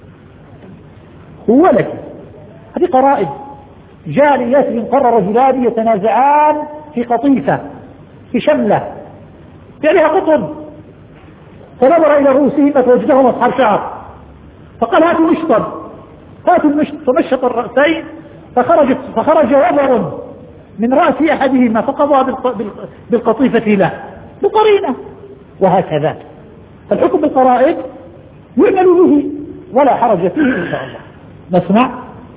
[SPEAKER 1] هو لك. هذه قرائب. جاء لياسر قرر رجلان يتنازعان في قطيفة في شملة فيها قطن فنظر إلى رؤوسهما فوجدهم أصحاب شعر فقال هاتوا مشطا هاتوا المشط فمشط الرأسين فخرجت فخرج وبر من رأس أحدهما فقضى بالقطيفة له بقرينة. وهكذا فالحكم بالقرائب يعمل به ولا حرج فيه إن شاء الله. نسمع.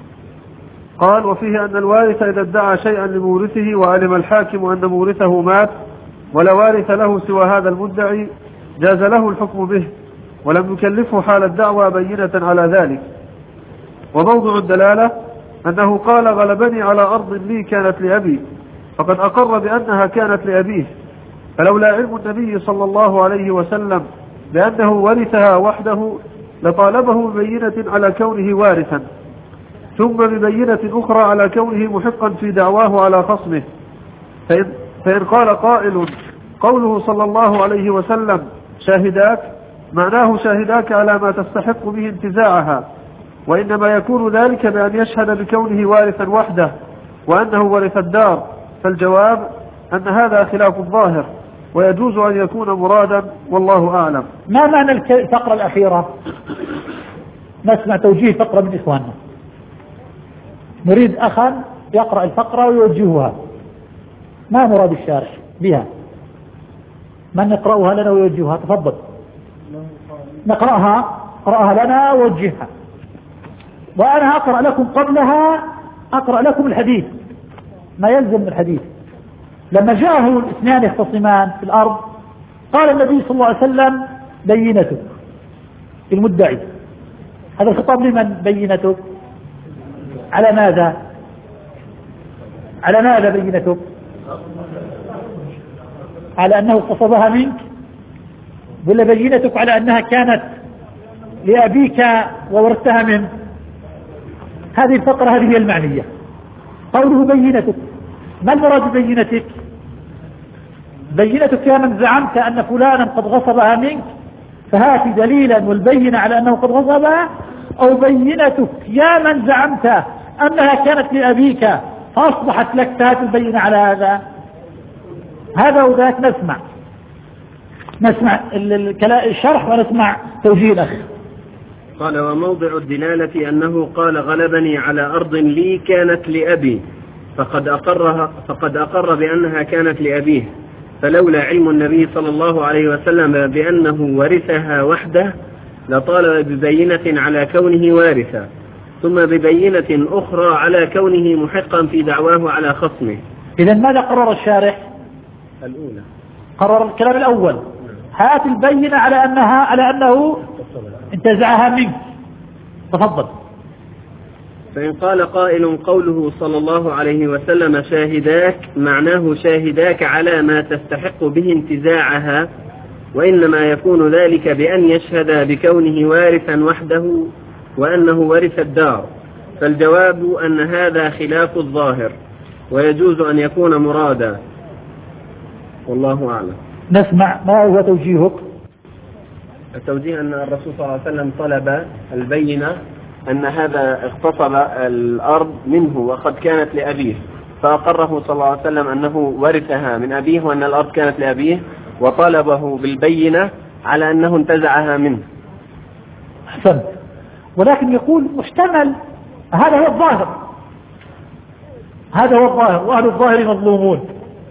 [SPEAKER 2] قال وفيه أن الوارث إذا ادعى شيئا لمورثه وعلم الحاكم أن مورثه مات ولا وارث له سوى هذا المدعي جاز له الحكم به ولم يكلفه حال الدعوى بينة على ذلك. وموضع الدلالة أنه قال غلبني على أرض لي كانت لأبي فقد أقر بأنها كانت لأبيه، فلولا علم النبي صلى الله عليه وسلم بأنه ورثها وحده لطالبه ببينة على كونه وارثا ثم ببينة أخرى على كونه محقا في دعواه على خصمه. فإن, فإن قال قائل قوله صلى الله عليه وسلم شاهداك معناه شاهداك على ما تستحق به انتزاعها، وإنما يكون ذلك بأن يشهد بكونه وارثا وحده وأنه ورث الدار، فالجواب أن هذا خلاف الظاهر ويجوز أن يكون مرادا والله أعلم.
[SPEAKER 1] ما معنى الفقرة الأخيرة؟ نسمع توجيه فقرة من إخواننا. نريد أخا يقرأ الفقرة ويوجهها. ما مراد الشارع بها؟ من يقرأها لنا ويوجهها؟ تفضل نقرأها اقرأها لنا ووجهها. وأنا أقرأ لكم قبلها أقرأ لكم الحديث ما يلزم من الحديث. لما جاءه الاثنان يختصمان في الأرض قال النبي صلى الله عليه وسلم بينتك المدعي. هذا الخطاب لمن بينتك؟ على ماذا؟ على ماذا بينتك؟ على أنه اغتصبها منك ولا بينتك على أنها كانت لأبيك وورثتها منه؟ هذه الفقرة هذه هي المعنية. قوله بينتك ما المراد ببينتك؟ بينتك يا من زعمت أن فلانا قد غصبها منك فهات دليلا والبينة على أنه قد غصبها، أو بينتك يا من زعمت أنها كانت لأبيك فأصبحت لك فهات البينة على هذا. هذا وذاك. نسمع نسمع الشرح ونسمع توجيه الأخ.
[SPEAKER 3] قال وموضع الدلالة أنه قال غلبني على أرض لي كانت لأبي فقد أقرها فقد أقر بأنها كانت لأبيه، فلولا علم النبي صلى الله عليه وسلم بأنه ورثها وحده لطالب ببينة على كونه وارثا ثم ببينة أخرى على كونه محقا في دعواه على خصمه.
[SPEAKER 1] إذن ماذا قرر الشارح؟
[SPEAKER 3] الأولى
[SPEAKER 1] قرر الكلام الأول. هات البينة على أنها على أنه انتزعها منك. تفضل.
[SPEAKER 3] فإن قال قائل قوله صلى الله عليه وسلم شاهداك معناه شاهداك على ما تستحق به انتزاعها، وإنما يكون ذلك بأن يشهد بكونه وارثا وحده وأنه ورث الدار، فالجواب أن هذا خلاف الظاهر ويجوز أن يكون مرادا والله أعلم.
[SPEAKER 1] نسمع ما هو توجيهك؟
[SPEAKER 3] التوجيه أن الرسول صلى الله عليه وسلم طلب البينة أن هذا اغتصب الأرض منه وقد كانت لأبيه، فأقره صلى الله عليه وسلم أنه ورثها من أبيه وأن الأرض كانت لأبيه، وطالبه بالبينة على أنه انتزعها منه.
[SPEAKER 1] أحسنت. ولكن يقول محتمل هذا هو الظاهر هذا هو الظاهر وأهل الظاهر مظلومون،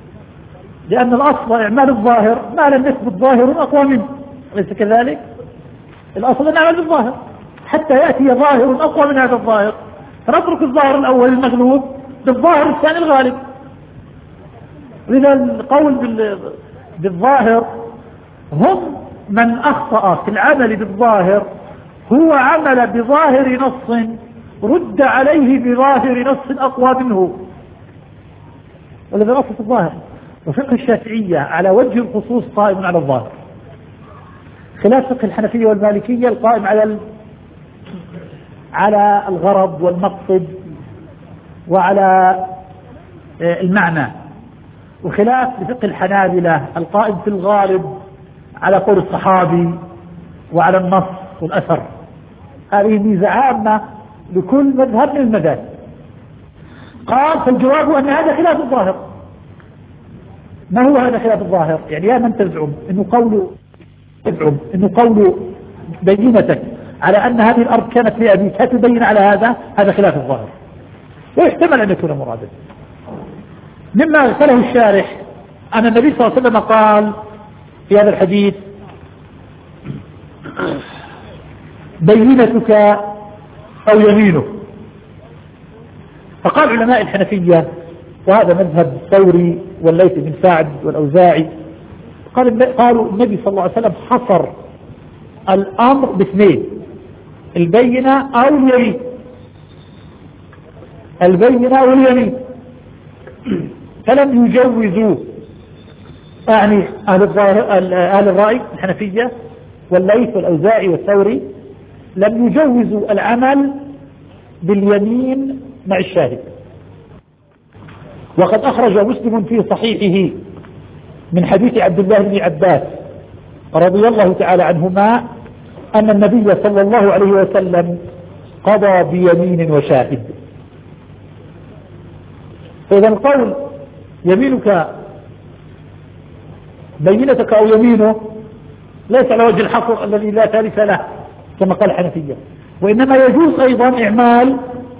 [SPEAKER 1] لأن الأصل إعمال الظاهر ما لم يثبت ظاهر أقوى منه، أليس كذلك؟ الأصل أن نعمل بالظاهر حتى يأتي ظاهر أقوى من هذا الظاهر، فنترك الظاهر الأول المغلوب بالظاهر الثاني الغالب. لذا القول بالظاهر هم من أخطأ في العمل بالظاهر هو عمل بظاهر نص رد عليه بظاهر نص أقوى منه، والذي نص في الظاهر. وفقه الشافعية على وجه الخصوص قائم على الظاهر، خلاف فقه الحنفية والمالكية القائم على على الغرض والمقصد وعلى المعنى، وخلاف لفقه الحنابلة القائم في الغالب على قول الصحابي وعلى النص والأثر. هذه ميزة عامة لكل مذهب من المذاهب. قال فالجواب أن هذا خلاف الظاهر. ما هو هذا خلاف الظاهر؟ يعني يا من تزعم انه قول تزعم انه قول بينتك على ان هذه الارض كانت لأبيك هتبين على هذا، هذا خلاف الظاهر ويحتمل ان يكون مرادا. مما أرسله الشارح أن النبي صلى الله عليه وسلم قال في هذا الحديث بينتك أو يمينه. فقال علماء الحنفية وهذا مذهب الثوري والليث بن سعد والأوزاعي، قالوا النبي صلى الله عليه وسلم حصر الأمر باثنين: البينة أو اليمين، البينة أو اليمين. فلم يجوزوا يعني أهل, أهل الرأي الحنفية والليث والأوزاعي والثوري لم يجوزوا العمل باليمين مع الشاهد. وقد أخرج مسلم في صحيحه من حديث عبد الله بن عباس رضي الله تعالى عنهما أن النبي صلى الله عليه وسلم قضى بيمين وشاهد. فإذا القول يمينك بينتك أو يمينه ليس على وجه الحصر الذي لا ثالث له كما قال الحنفية، وإنما يجوز أيضا إعمال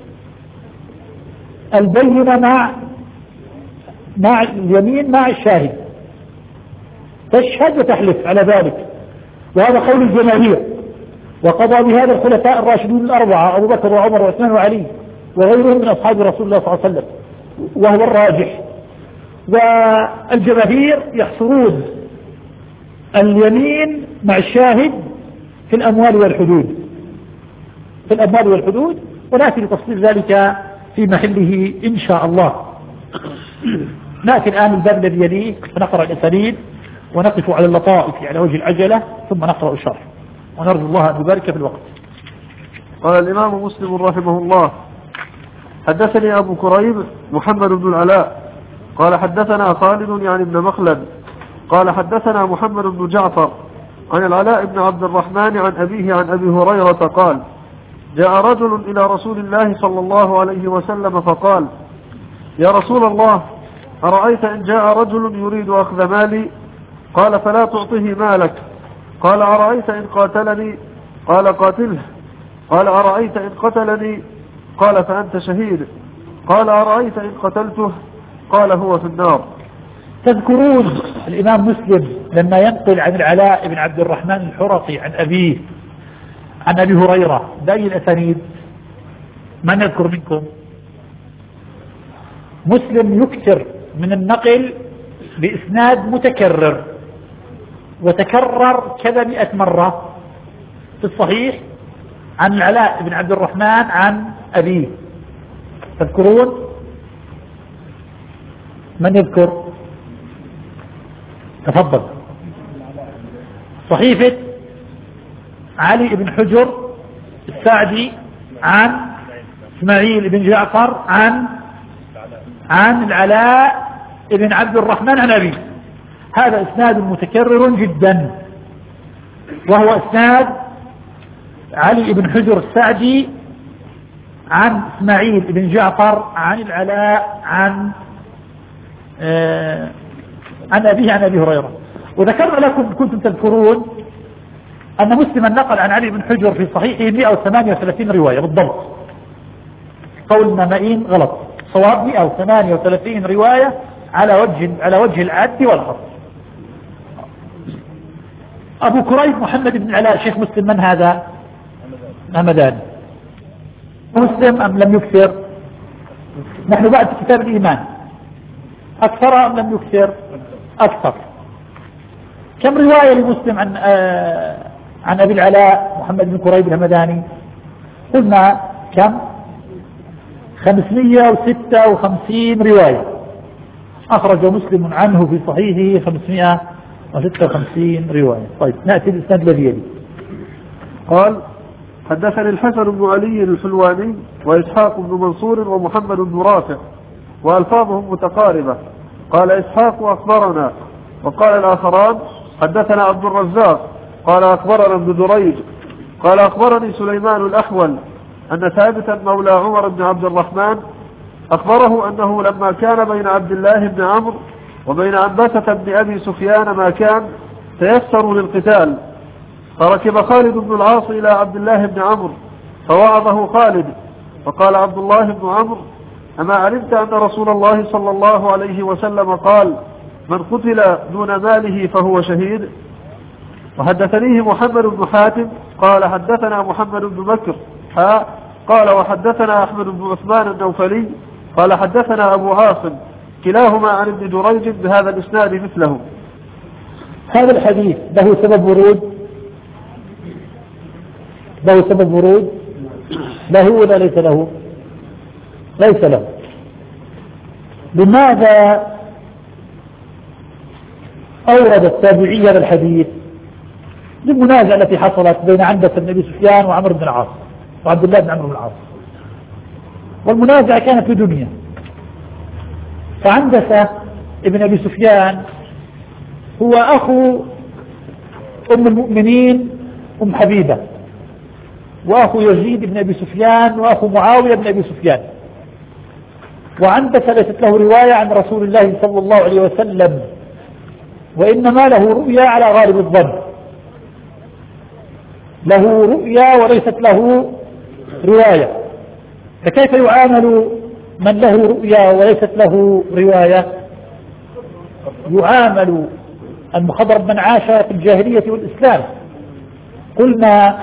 [SPEAKER 1] البينة مع مع اليمين مع الشاهد، تشهد وتحلف على ذلك، وهذا قول الجماهير. وقضى بهذا الخلفاء الراشدون الأربعة أبو بكر وعمر وعثمان وعلي وغيرهم من أصحاب رسول الله صلى الله عليه وسلم، وهو الراجح. والجماهير يحصرون اليمين مع الشاهد في الأموال والحدود في الأموال والحدود ونأتي لتفصيل ذلك في محله إن شاء الله. نأتي الآن الباب الذي يليه فنقرأ الأسانيد ونقف على اللطائف على وجه العجلة ثم نقرأ الشرح، ونرجو الله أن يبارك في الوقت.
[SPEAKER 2] قال الإمام مسلم رحمه الله: حدثني أبو كريب محمد بن العلاء قال حدثنا خالد يعني ابن مخلد قال حدثنا محمد بن جعفر عن العلاء بن عبد الرحمن عن أبيه عن أبي هريرة قال: جاء رجل إلى رسول الله صلى الله عليه وسلم فقال: يا رسول الله، أرأيت إن جاء رجل يريد أخذ مالي؟ قال: فلا تعطه مالك. قال: أرأيت إن قاتلني؟ قال: قاتله. قال: أرأيت إن قتلني؟ قال: فأنت شهيد. قال: أرأيت إن قتلته؟ قال: هو في النار.
[SPEAKER 1] تذكرون الإمام مسلم لما ينقل عن العلاء بن عبد الرحمن الحرقي عن أبيه عن أبي هريرة بأي الأسانيد؟ من يذكر منكم؟ مسلم يكثر من النقل بإسناد متكرر وتكرر كذا مئة مرة في الصحيح عن العلاء بن عبد الرحمن عن أبيه. تذكرون؟ من يذكر؟ تفضل. صحيفة علي بن حجر السعدي عن إسماعيل بن جعفر عن عن العلاء بن عبد الرحمن عن أبيه. هذا إسناد متكرر جدا، وهو إسناد علي بن حجر السعدي عن إسماعيل بن جعفر عن العلاء عن آه عن أبيه عن أبي هريرة. وذكرنا لكم كنتم تذكرون أن مسلما نقل عن علي بن حجر في صحيحه مئة وثمانية وثلاثين رواية بالضبط، قولنا مئين غلط، صواب مئة وثمانية وثلاثين رواية على وجه على وجه العد والخط. أبو كريب محمد بن العلاء شيخ مسلم من هذا؟ همدان. مسلم أم لم يكثر؟ نحن بعد كتاب الإيمان، أكثر أم لم يكثر؟ أكثر. كم رواية لمسلم عن آه عن أبي العلاء محمد بن كريب الهمداني؟ قلنا كم؟ خمسمائة وستة وخمسين رواية أخرج مسلم عنه في صحيحه خمسمائة وستة وخمسين رواية. طيب نأتي الإسناد الذي يلي.
[SPEAKER 2] قال حدثني الحسن بن علي الحلواني وإسحاق بن منصور ومحمد بن رافع وألفاظهم متقاربة. قال إسحاق أخبرنا، وقال الآخران حدثنا عبد الرزاق قال أخبرنا ابن دريج قال أخبرني سليمان الأحول أن ثابتا مولى عمر بن عبد الرحمن أخبره أنه لما كان بين عبد الله بن عمرو وبين عنبسة بن أبي سفيان ما كان تيسروا للقتال، فركب خالد بن العاص إلى عبد الله بن عمرو فوعظه خالد، فقال عبد الله بن عمرو: أما علمت أن رسول الله صلى الله عليه وسلم قال: من قتل دون ماله فهو شهيد؟ وحدثنيه محمد بن حاتم قال حدثنا محمد بن بكر حاء قال وحدثنا أحمد بن عثمان النوفلي قال حدثنا أبو عاصم كلاهما عن ابن دريج بهذا الإسناد مثله.
[SPEAKER 1] هذا الحديث له سبب ورود؟ له سبب ورود؟ له ولا ليس له؟ ليس له. لماذا أورد التابعي هذا الحديث؟ للمنازعة التي حصلت بين عنبسة بن أبي سفيان وعمرو بن العاص وعبد الله بن عمرو بن العاص، والمنازعة كانت في دنيا. فعنبسة ابن أبي سفيان هو أخو أم المؤمنين أم حبيبة، وأخو يزيد بن أبي سفيان، وأخو معاوية بن أبي سفيان. وعنبسة ليست له رواية عن رسول الله صلى الله عليه وسلم، وإنما له رؤيا على غالب الظن، له رؤيا وليست له رواية. فكيف يعامل من له رؤيا وليست له رواية؟ يعامل المخضرم من عاش في الجاهلية والإسلام. قلنا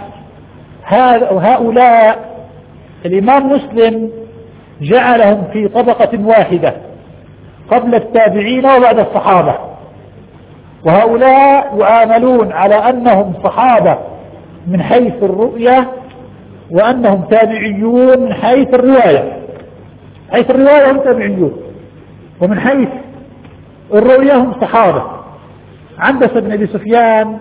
[SPEAKER 1] هؤلاء الإمام مسلم جعلهم في طبقة واحدة قبل التابعين وبعد الصحابة، وهؤلاء يعاملون على أنهم صحابة من حيث الرؤية، وأنهم تابعيون من حيث الرواية. حيث الرواية هم تابعيون، ومن حيث الرؤية هم صحابة. عنبسة بن أبي سفيان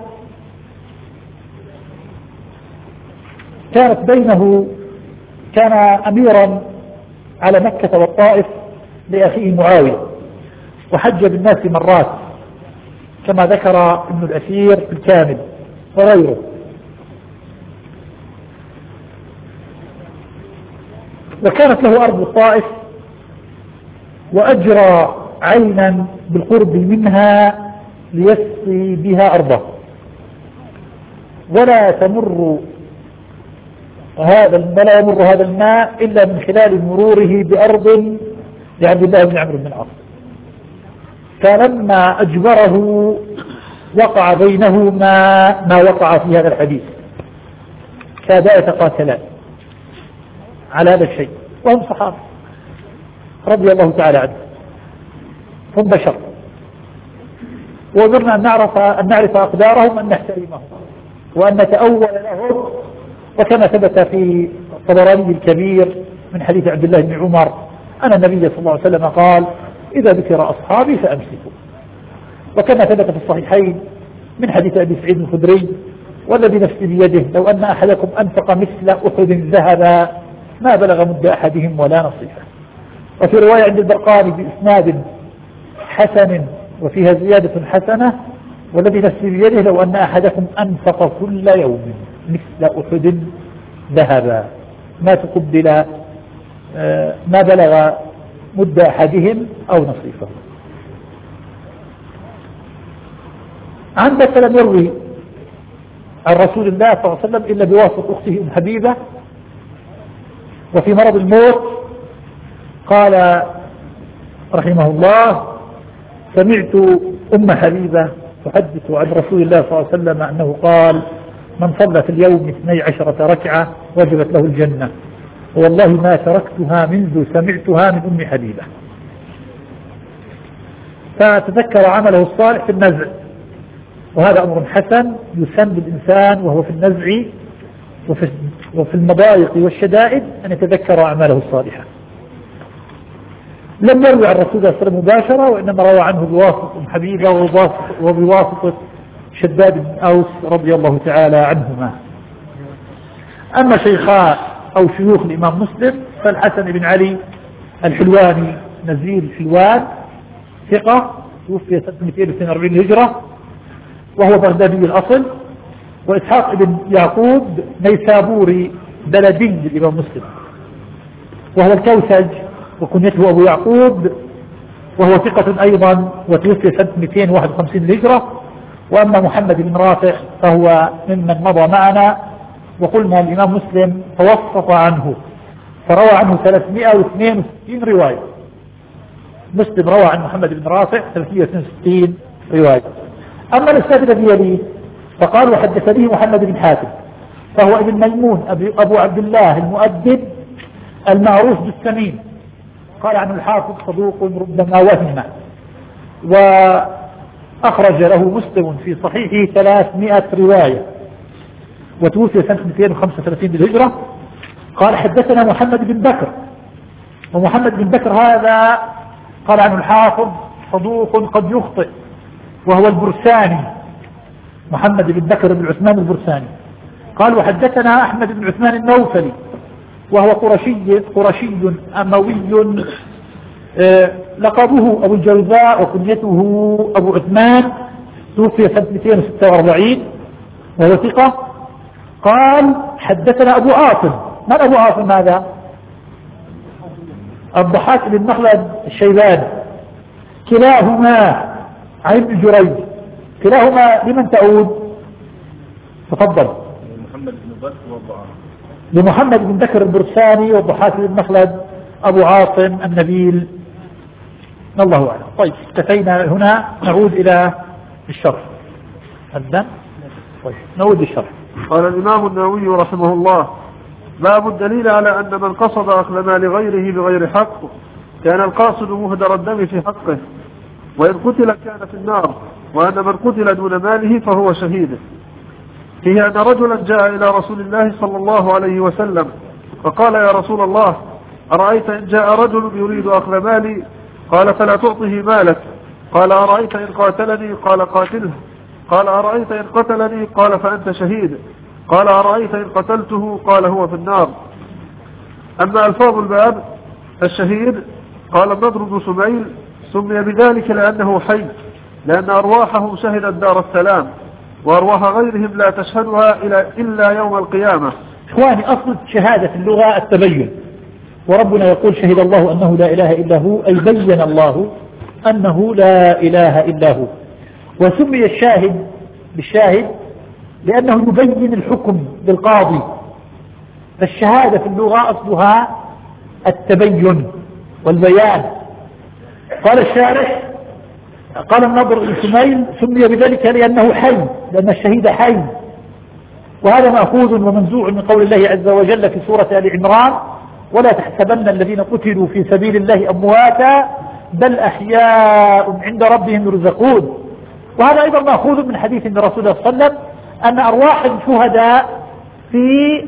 [SPEAKER 1] كانت بينه كان أميرا على مكة والطائف لأخيه معاوية، وحج بالناس مرات كما ذكر ابن الأثير في الكامل وغيره. وكانت له أرض الطائف، وأجرى عينا بالقرب منها ليسقي بها أرضه، ولا تمر هذا ولا يمر هذا الماء إلا من خلال مروره بأرض لعبد الله بن عمرو بن العاص. فلما أجبره وقع بينهما ما وقع في هذا الحديث، كادا يتقاتلان على هذا الشيء، وهم صحابة رضي الله تعالى عنهم، هم بشر، وأمرنا أن نعرف أن نعرف أقدارهم، أن نحترمهم وأن نتأول لهم. وكما ثبت في الطبراني الكبير من حديث عبد الله بن عمر أن النبي صلى الله عليه وسلم قال: إذا ذكر أصحابي فأمسكوا. وكما ثبت في الصحيحين من حديث أبي سعيد الخدري: والذي نفسي بيده لو أن أحدكم أنفق مثل أحد ذهبا ما بلغ مد أحدهم ولا نصيفه. وفي رواية عند البرقاني بإسناد حسن وفيها زيادة حسنة: والذي نفسي بيده لو أن أحدكم أنفق كل يوم مثل أحد ذهبا ما تقبل ما بلغ مد أحدهم أو نصيفه. عندك لم يروي عن رسول الله صلى الله عليه وسلم إلا بواسطة أخته أم حبيبة. وفي مرض الموت قال رحمه الله: سمعت أم حبيبة تحدث عن رسول الله صلى الله عليه وسلم أنه قال: من صلى في اليوم اثني عشرة ركعة وجبت له الجنة، والله ما تركتها منذ سمعتها من أم حبيبة. فتذكر عمله الصالح في النزع، وهذا أمر حسن يسن للإنسان وهو في النزع وفي, وفي المضايق والشدائد أن يتذكر أعماله الصالحة. لم يروي عن الرسول صلى الله عليه وسلم مباشرة، وإنما روى عنه بواسطة حبيبة وبواسطة شداد بن أوس رضي الله تعالى عنهما. أما شيخا أو شيوخ الإمام مسلم فالحسن بن علي الحلواني نزيل حلوان ثقة توفي سنة مئتين واثنين وأربعين الهجرة وهو بغدادي الأصل، وإسحاق بن يعقوب نيسابوري بلدي للإمام مسلم وهو الكوسج وكنيته أبو يعقوب وهو ثقة أيضا وتوفي سنة مئتين وواحد وخمسين الهجرة. وأما محمد بن رافع فهو ممن مضى معنا، وقلنا الإمام مسلم توسط عنه فروى عنه ثلاثمائة واثنين وستين رواية. مسلم روى عن محمد بن رافع ثلاثمائة واثنين وستين رواية. أما الأستاذ الذي يليه فقال وحدثني محمد بن حاتم فهو ابن ميمون أبو عبد الله المؤدب المعروف بالسمين، قال عنه الحافظ صدوق ربما وهم، وأخرج له مسلم في صحيحه ثلاثمائة رواية وتوفي سنة مئتين وخمسة وثلاثين بالهجرة. قال حدثنا محمد بن بكر، ومحمد بن بكر هذا قال عنه الحافظ صدوق قد يخطئ وهو البرساني، محمد بن بكر بن عثمان البرساني. قال وحدثنا أحمد بن عثمان النوفلي وهو قرشي قرشي أموي آه لقبه أبو الجوزاء وكنيته أبو عثمان، توفي سنة مئتين وستة وأربعين وهو ثقة. قال حدثنا أبو عاصم. من أبو عاصم هذا؟ الضحاك بن مخلد الشيباني، كلاهما عن ابن جريج. كلاهما لمن تعود؟ تفضل.
[SPEAKER 2] محمد بن بكر والضحاك.
[SPEAKER 1] لمحمد بن بكر البرساني والضحاك بن مخلد أبو عاصم النبيل. الله أعلم. طيب انتهينا هنا، نعود إلى الشرح. أبدا. طيب نعود للشرح.
[SPEAKER 2] قال الإمام النووي رحمه الله: باب الدليل على أن من قصد أخذ مال غيره بغير حق كان القاصد مهدر الدم في حقه، وإن قتل كان في النار، وأن من قتل دون ماله فهو شهيد. فيه أن رجلا جاء إلى رسول الله صلى الله عليه وسلم فقال: يا رسول الله، أرأيت إن جاء رجل يريد أخذ مالي؟ قال: فلا تعطه مالك. قال: أرأيت إن قاتلني؟ قال: قاتله. قال: أرأيت إن قتلني؟ قال: فأنت شهيد. قال: أرأيت إن قتلته؟ قال: هو في النار. أما ألفاظ الباب الشهيد، قال النضر بن سميل: سمي بذلك لأنه حي، لأن أرواحهم شهدت دار السلام، وأرواح غيرهم لا تشهدها إلا يوم القيامة.
[SPEAKER 1] إخواني، أصل الشهادة في اللغة التبين، وربنا يقول: شهد الله أنه لا إله إلا هو، أي بين الله أنه لا إله إلا هو. وسمي الشاهد بالشاهد لأنه يبين الحكم للقاضي. فالشهادة في اللغة أصلها التبين والبيان. قال الشارح، قال النضر بن سميل: سمي بذلك لأنه حي، لأن الشهيد حي. وهذا مأخوذ ومنزوع من قول الله عز وجل في سورة آل عمران: ولا تحسبن الذين قتلوا في سبيل الله أمواتا بل أحياء عند ربهم يرزقون. وهذا أيضا مأخوذ من حديث من رسول الله صلى الله عليه وسلم أن أرواح الشهداء في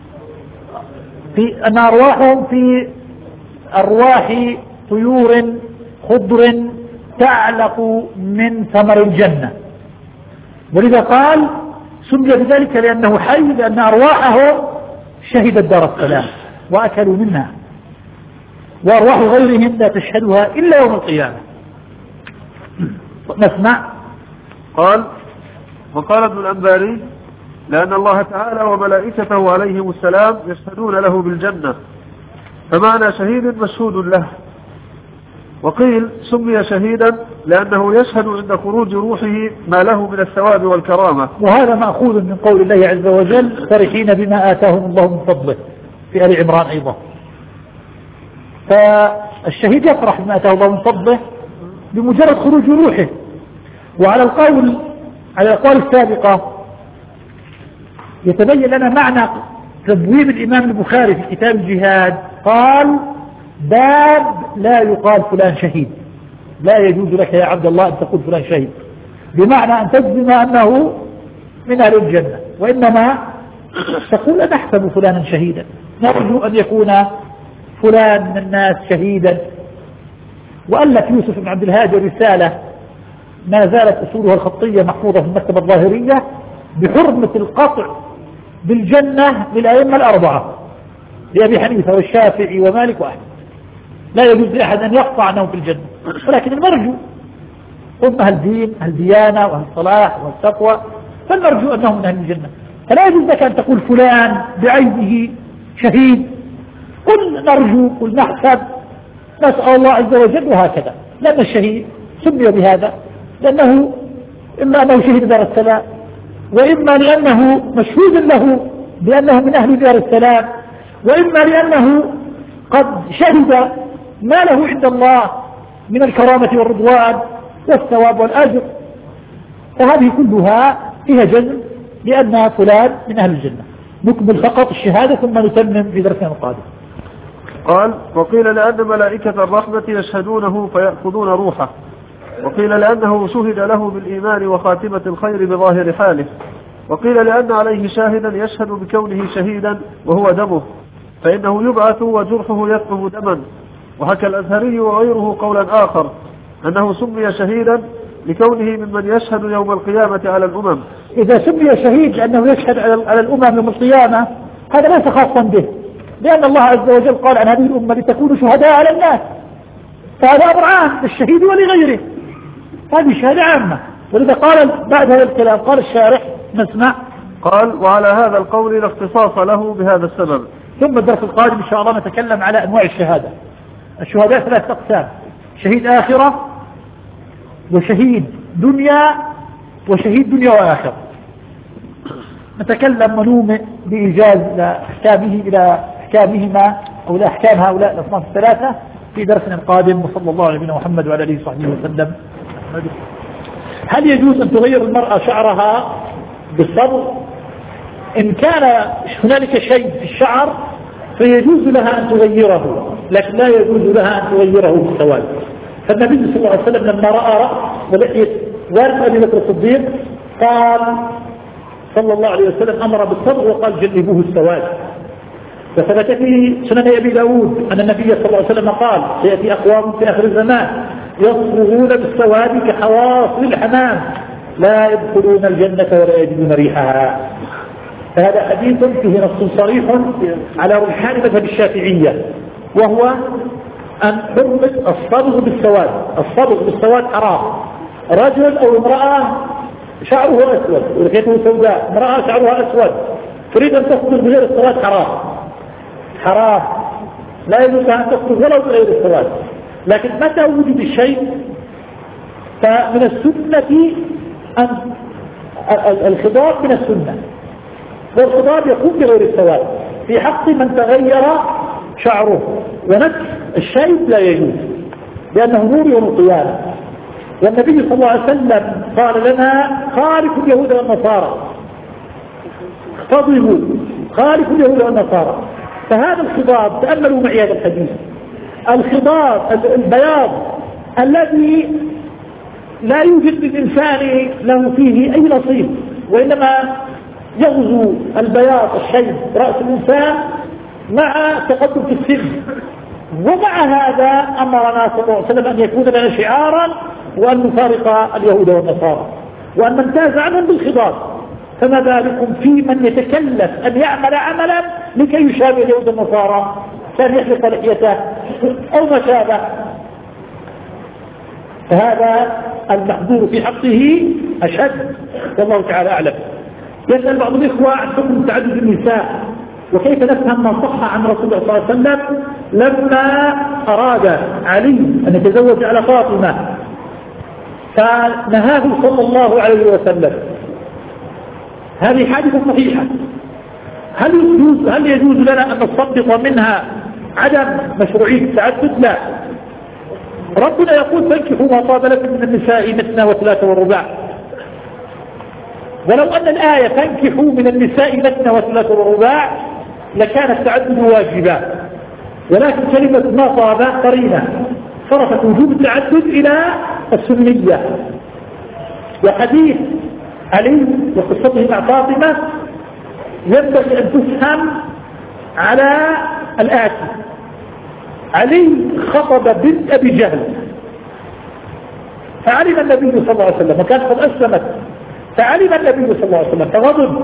[SPEAKER 1] في أن أرواحهم في أرواح طيور خضر تعلق من ثمر الجنة. ولذا قال: سمي بذلك لأنه حي، لأن أرواحهم شهدت دار السلام وأكلوا منها، وأرواح غيرهم لا تشهدها إلا يوم القيامة. نسمع.
[SPEAKER 2] قال: وقال ابن الأنباري: لأن الله تعالى وملائكته عليهم السلام يشهدون له بالجنة، فمعنى شهيد مشهود له. وقيل: سمي شهيدا لأنه يشهد عند خروج روحه ما له من الثواب والكرامة.
[SPEAKER 1] وهذا مأخوذ من قول الله عز وجل: فرحين بما آتاهم الله من فضله، في آل عمران أيضا. فالشهيد يفرح بما آتاه الله من فضله بمجرد خروج روحه. وعلى القول على الأقوال السابقة يتبين لنا معنى تبويب الإمام البخاري في كتاب الجهاد. قال: باب لا يقال فلان شهيد، لا يجوز لك يا عبد الله أن تقول فلان شهيد. بمعنى أن تجزم أنه من أهل الجنة، وإنما تقول نحسب فلانا شهيدا، نرجو أن يكون فلان من الناس شهيدا. وألف يوسف بن عبد الهادي رسالة ما زالت أصولها الخطية محفوظة في المكتبة الظاهرية بحرمة القطع بالجنة للأئمة الأربعة، لأبي حنيفة والشافعي ومالك وأحمد. لا يجوز لأحد أن يقطع أنه في الجنة، ولكن المرجو هم أهل دين، أهل ديانة وأهل صلاح وأهل تقوى، فالمرجو أنهم من أهل الجنة. فلا يجوز لك أن تقول فلان بعينه شهيد، قل نرجو، قل نحسب، نسأل الله عز وجل، وهكذا. لأن الشهيد سمي بهذا لأنه إما أنه شهد دار السلام، وإما لأنه مشهود له بأنه من أهل دار السلام، وإما لأنه قد شهد ما له عند الله من الكرامة والرضوان والثواب والأجر. فهذه كلها فيها جزم لأن فلان من أهل الجنة. نكمل فقط الشهادة ثم نتمم في درسنا القادم.
[SPEAKER 2] قال: وقيل لأن ملائكة الرحمة يشهدونه فيأخذون روحه، وقيل لأنه شهد له بالإيمان وخاتمة الخير بظاهر حاله، وقيل لأن عليه شاهدا يشهد بكونه شهيدا وهو دمه، فإنه يبعث وجرحه يطلب دما. وحكى الأزهري وغيره قولا آخر أنه سمي شهيدا لكونه ممن يشهد يوم القيامة على الأمم.
[SPEAKER 1] إذا سمي شهيد لأنه يشهد على الأمم يوم القيامة هذا ليس خاصا به، لأن الله عز وجل قال عن هذه الأمة لتكونوا شهداء على الناس، فهذا أمر عام للشهيد ولغيره، هذه شهادة عامة. ولذا قال بعد هذا الكلام قال الشارح نسمع.
[SPEAKER 2] قال: وعلى هذا القول لا اختصاص له بهذا السبب.
[SPEAKER 1] ثم الدرس القادم إن شاء الله نتكلم على أنواع الشهادة. الشهداء ثلاثة أقسام: شهيد آخرة، وشهيد دنيا، وشهيد دنيا وآخرة. نتكلم ونومئ بإيجاز أحكامه إلى أحكامهما أو إلى أحكام هؤلاء الأصناف الثلاثة في درسنا القادم. وصلى الله على نبينا محمد وعلى آله وصحبه وسلم. هل يجوز أن تغير المرأة شعرها بالصبغ؟ إن كان هنالك شيء في الشعر فيجوز لها أن تغيره، لكن لا يجوز لها أن تغيره بالسواد. فالنبي صلى الله عليه وسلم لما رأى رأس ولحية وارث أبي بكر الصديق قال صلى الله عليه وسلم أمر بالصبغ وقال جنبوه السواد. فثبت في سنن أبي داود أن النبي صلى الله عليه وسلم قال: سيأتي أقوام في آخر الزمان يصبغون بالسواد كحواصل الحمام لا يدخلون الجنة ولا يجدون ريحها. فهذا حديث فيه نص صريح على رجحان مذهب الشافعية، وهو أن حرمة الصبغ بالسواد. الصبغ بالسواد حرام. رجل أو امرأة شعره أسود ولحيته سوداء، امرأة شعرها أسود تريد أن تصبغ بغير السواد، حرام حرام، لا يجوز أن تصبغ ولو بغير السواد. لكن متى وجد الشيء فمن السنة أن الخضاب من السنة، والخضاب يكون بغير السواد في حق من تغير شعره، ونفس الشيء لا يجوز لأنه نور يوم القيامة. والنبي صلى الله عليه وسلم قال لنا: خالفوا اليهود والنصارى، اختصموا، خالفوا اليهود والنصارى. فهذا الخضاب، تأملوا معي هذا الحديث، الخضاب البياض الذي لا يوجد للإنسان له فيه أي نصيب، وإنما يغزو البياض الشيب رأس الإنسان مع تقدم في السن. ومع هذا أمرنا صلى الله عليه وسلم أن يكون لنا شعارا وأن نفارق اليهود والنصارى وأن نمتاز عنهم بالخضاب. فما بالكم في من يتكلف أن يعمل عملا لكي يشابه اليهود والنصارى، كان يحلق لحيته أو ما شابه. فهذا المحظور في حقه أشد، والله تعالى أعلم. يسأل بعض الإخوة عن حكم تعدد النساء وكيف نفهم ما صح عن رسول الله صلى الله عليه وسلم لما أراد علي أن يتزوج على فاطمة فنهاه صلى الله عليه وسلم. هذه حادثة صحيحة. هل يجوز, هل يجوز لنا أن نصدق منها عدم مشروعية التعدد؟ لا. ربنا يقول: فانكحوا ما طاب لكم من النساء مثنى وثلاث ورباع. ولو أن الآية فانكحوا من النساء مثنى وثلاث ورباع لكان التعدد واجبا، ولكن كلمة ما طاب قرينة صرفت وجوب التعدد إلى السنية. وحديث علي وقصته مع فاطمة ينبغي أن تفهم على الآتي: علي خطب بنت أبي جهل، فعلم النبي صلى الله عليه وسلم وكانت قد أسلمت، فعلم النبي صلى الله عليه وسلم فغضب،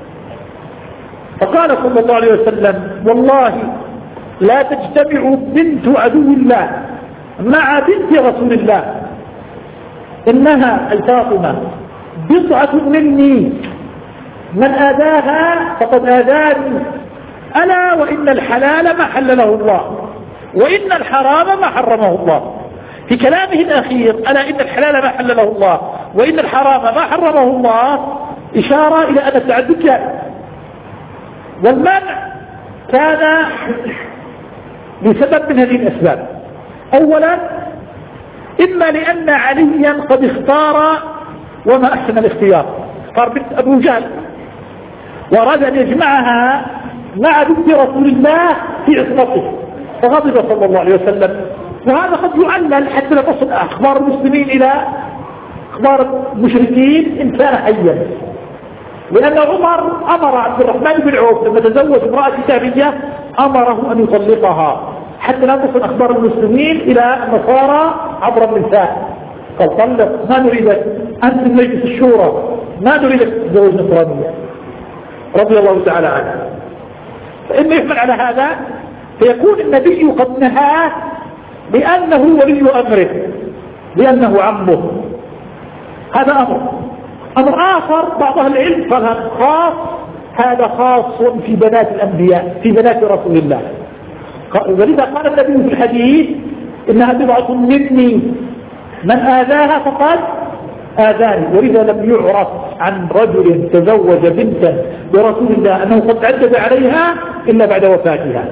[SPEAKER 1] فقال صلى الله عليه وسلم: والله لا تجتمع بنت عدو الله مع بنت رسول الله، إنها الفاطمة بضعة مني، من آذاها فقد آذاني، ألا وإن الحلال ما حلله الله وإن الحرام ما حرمه الله. في كلامه الأخير ألا إن الحلال ما حلله الله وإن الحرام ما حرمه الله إشارة إلى أن التعدد جائز، والمنع كان لسبب من هذه الأسباب: أولا إما لأن عليا قد اختار وما أحسن الاختيار، اختار بنت أبو جهل وأراد أن يجمعها مع بنت رسول الله في عصمته، فغضب صلى الله عليه وسلم. وهذا قد يعلل حتى لا تصل أخبار المسلمين إلى أخبار المشركين إن كان حيا، لأن عمر أمر عبد الرحمن بن عوف لما تزوج امرأة كتابية أمره أن يطلقها حتى لا تصل أخبار المسلمين إلى النصارى عبر النساء، قال: طلق، ما نريدك، أنت من مجلس الشورى، ما نريدك تتزوج نصرانية، رضي الله تعالى عنه. فإما يحمل على هذا فيكون النبي قد نهاه لأنه ولي أمره، لأنه عمه، هذا أمر. أمر آخر بعض أهل العلم قال خاص، هذا خاص في بنات الأنبياء، في بنات رسول الله، ولذا قال النبي في الحديث: إنها بضعة مني، من آذاها فقد آذاني. ولذا لم يعرف عن رجل تزوج بنتا برسول الله أنه قد تعدد عليها إلا بعد وفاتها.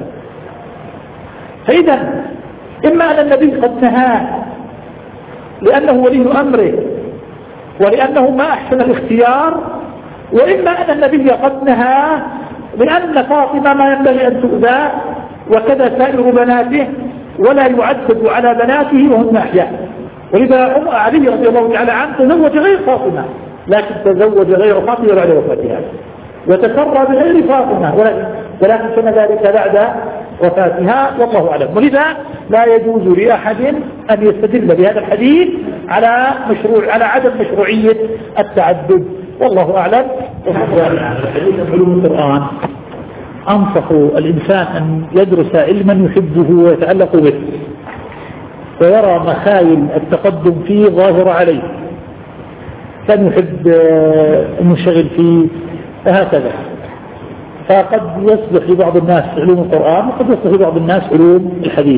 [SPEAKER 1] فإذا إما أن النبي قد نهاه لأنه ولي أمره ولأنه ما أحسن الاختيار، وإما أن النبي قد نهاه لأن فاطمة ما ينبغي أن تؤذى وكذا سائر بناته، ولا يعدد على بناته وهم أحياء. ولذا علي رضي الله تعالى عنه تزوج غير فاطمة، لكن تزوج غير فاطمة بعد وفاتها، وتسرى بغير فاطمة ولكن كان ذلك بعد وفاتها، والله أعلم. ولذا لا يجوز لأحد أن يستدل بهذا الحديث على مشروع على عدم مشروعية التعدد، والله أعلم. علوم القرآن أنصح الإنسان أن يدرس علما يحبه ويتعلق به ويرى مخايل التقدم فيه ظاهرة عليه، كان يحب المنشغل فيه فهكذا. فقد يصلح لبعض الناس علوم القرآن وقد يصلح لبعض الناس علوم الحديث،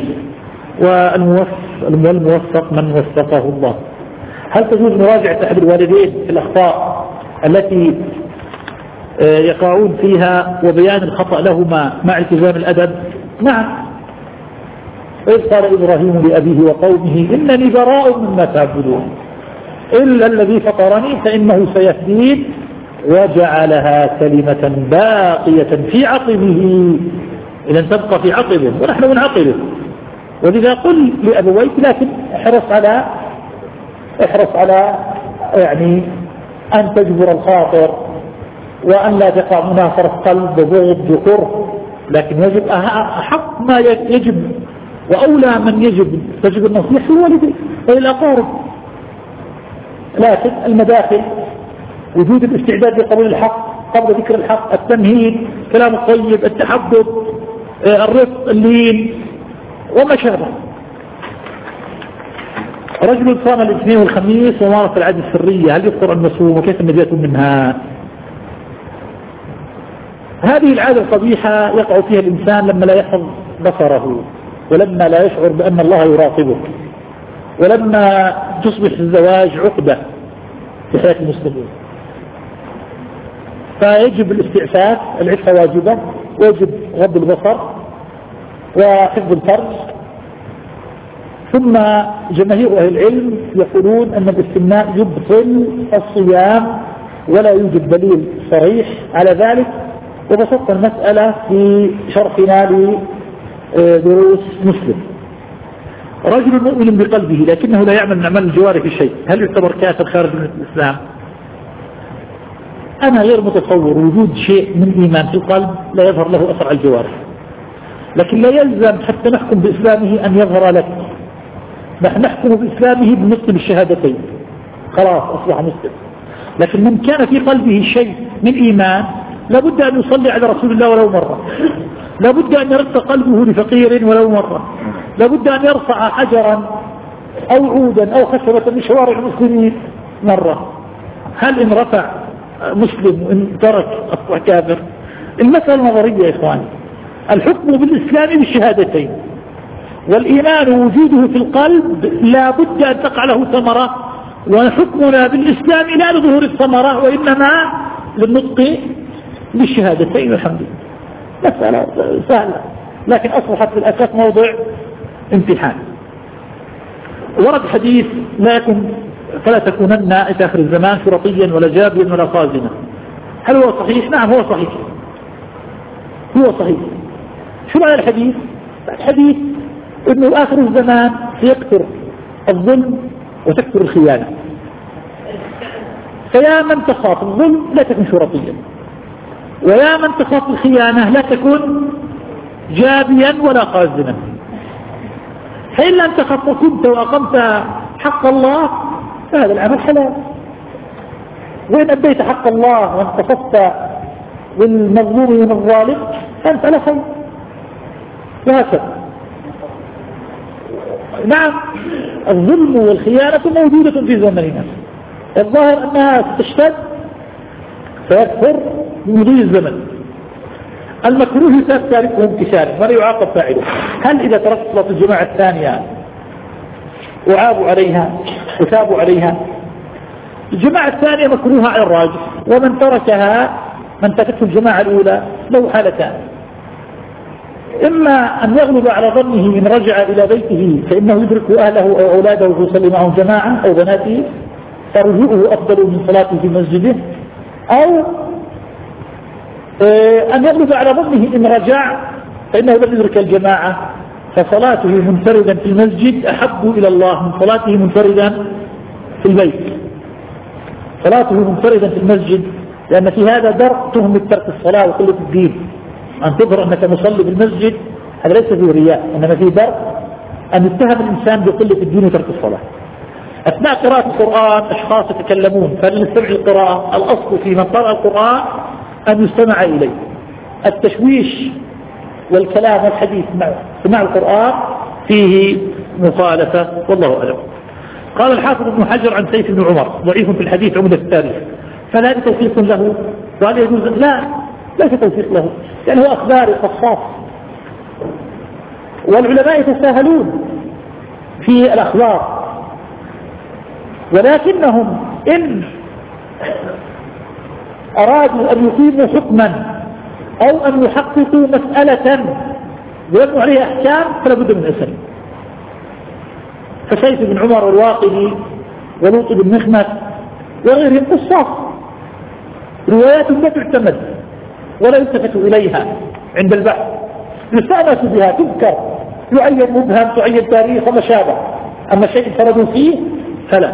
[SPEAKER 1] والموفق من وفقه الله. هل تجوز مراجعة أحد الوالدين في الأخطاء التي يقعون فيها وبيان الخطأ لهما مع التزام الأدب؟ نعم. إذ قال إبراهيم لأبيه وقومه إنني براء مما تعبدون إلا الذي فطرني فإنه سيهدين وجعلها كلمة باقية في عقبه، إذا تبقى في عقبه ونحن من عقبه. ولذا قل لأبويك لكن احرص على احرص على يعني أن تجبر الخاطر وأن لا تقع منافرة قلب وبغض وكره، لكن يجب أحق ما يجب وأولى من يجب تجب النصيحة والديك والأقارب. لكن المداخل وجود الاستعداد لقبول الحق قبل ذكر الحق، التمهيد، كلام الطيب، التحدث، الرفق، اللين وما شابه. رجل صام الاثنين والخميس ومارس العادة السرية، هل يفطر المصوم وكيف النجاة منها؟ هذه العادة القبيحة يقع فيها الإنسان لما لا يحفظ بصره، ولما لا يشعر بأن الله يراقبه، ولما تصبح الزواج عقدة في حياة المسلمين. فيجب الاستعفاف، العفة واجبة، ويجب غض البصر وحفظ الفرج. ثم جماهير أهل العلم يقولون أن الاستمناء يبطل الصيام ولا يوجد دليل صريح على ذلك، وبسطت المسألة في شرحنا لدروس مسلم. رجل مؤمن بقلبه لكنه لا يعمل من أعمال الجوارح شيء، هل يعتبر كافر خارج من الإسلام؟ أنا غير متصور وجود شيء من إيمان في القلب لا يظهر له أثر على الجوارح، لكن لا يلزم حتى نحكم بإسلامه أن يظهر لك. نحن نحكم بإسلامه بالنطق بالشهادتين خلاص أصبح مسلم، لكن من كان في قلبه شيء من إيمان لابد أن يصلي على رسول الله ولو مرة، لابد أن يرق قلبه لفقير ولو مرة، لابد أن يرفع حجرا أو عودا أو خشبة من شوارع المسلمين مرة. هل إن رفع مسلم وإن ترك أصبح كافر؟ المسألة نظرية يا إخواني. الحكم بالإسلام بالشهادتين، والإيمان وجوده في القلب لا بد أن تقع له ثمرة، وحكمنا بالإسلام لا لظهور الثمرة وإنما للنطق بالشهادتين. والحمد لله مسألة سهلة، لكن أصبحت في الأساس موضع امتحان. ورد حديث لا يكن فلا تكونن في آخر الزمان شرطيا ولا جابيا ولا خازنا. هل هو صحيح؟ نعم هو صحيح، هو صحيح. شو معنى الحديث؟ الحديث انه آخر الزمان سيكثر الظلم وتكثر الخيانة، فيا من تخاف الظلم لا تكن شرطيا، ويا من تخاف الخيانة لا تكن جابيا ولا خازنا. فإن لم تخف وكنت وأقمت حق الله فهذا العمل حلال، وإن أديت حق الله وانتصفت بالمظلوم من الظالم فأنت لا خير. وهكذا نعم الظلم والخيانة موجودة في زمننا، الظاهر أنها تشتد فيكثر بمضي الزمن. المكروه يساب تاركه انتشاره ولا يعاقب فاعله. هل إذا تركت صلاة الجماعة الثانية وعابوا عليها وثابوا عليها؟ الجماعة الثانية مكروهة على الراجح، ومن تركها من تركته الجماعة الأولى له حالتان: إما أن يغلب على ظنه إن رجع إلى بيته فإنه يدرك أهله أو أولاده ويصلي معهم جماعة أو بناته فرجوعه أفضل من صلاته في مسجده، أو أن يغلب على ظنه إن رجع فإنه لم يدرك الجماعة فصلاته منفردا في المسجد أحب إلى الله من صلاته منفردا في البيت. صلاته منفردا في المسجد لأن في هذا درء تهمة ترك الصلاة وقلة الدين، أن تظهر أنك مصلي بالمسجد هذا ليس فيه رياء، إنما فيه درء أن يتهم الإنسان بقلة الدين وترك الصلاة. أثناء قراءة القرآن أشخاص يتكلمون فلنستمع القراءة، الأصل في من قرأ القرآن أن يستمع إليه. التشويش والكلام والحديث مع القرآن فيه مخالفة والله أعلم. قال الحافظ ابن حجر عن سيف بن عمر ضعيف في الحديث عمدة التاريخ، فلا توثيق له؟ وهل يجوز؟ لا ليس توثيق له، لأنه هو أخبار قصاص، والعلماء يتساهلون في الأخبار، ولكنهم إن أرادوا أن يقيموا حكما أو أن يحققوا مسألة ويبنوا عليها أحكام فلا بد من أسل. فسيف بن عمر والواقدي ولوط بن مخنث وغيرهم قصاص، روايات لا تعتمد ولا يلتفت إليها عند البحث، يستأنس بها تذكر، يعين مبهم، تعين تاريخ وما شابه، أما شيء انفردوا فيه فلا.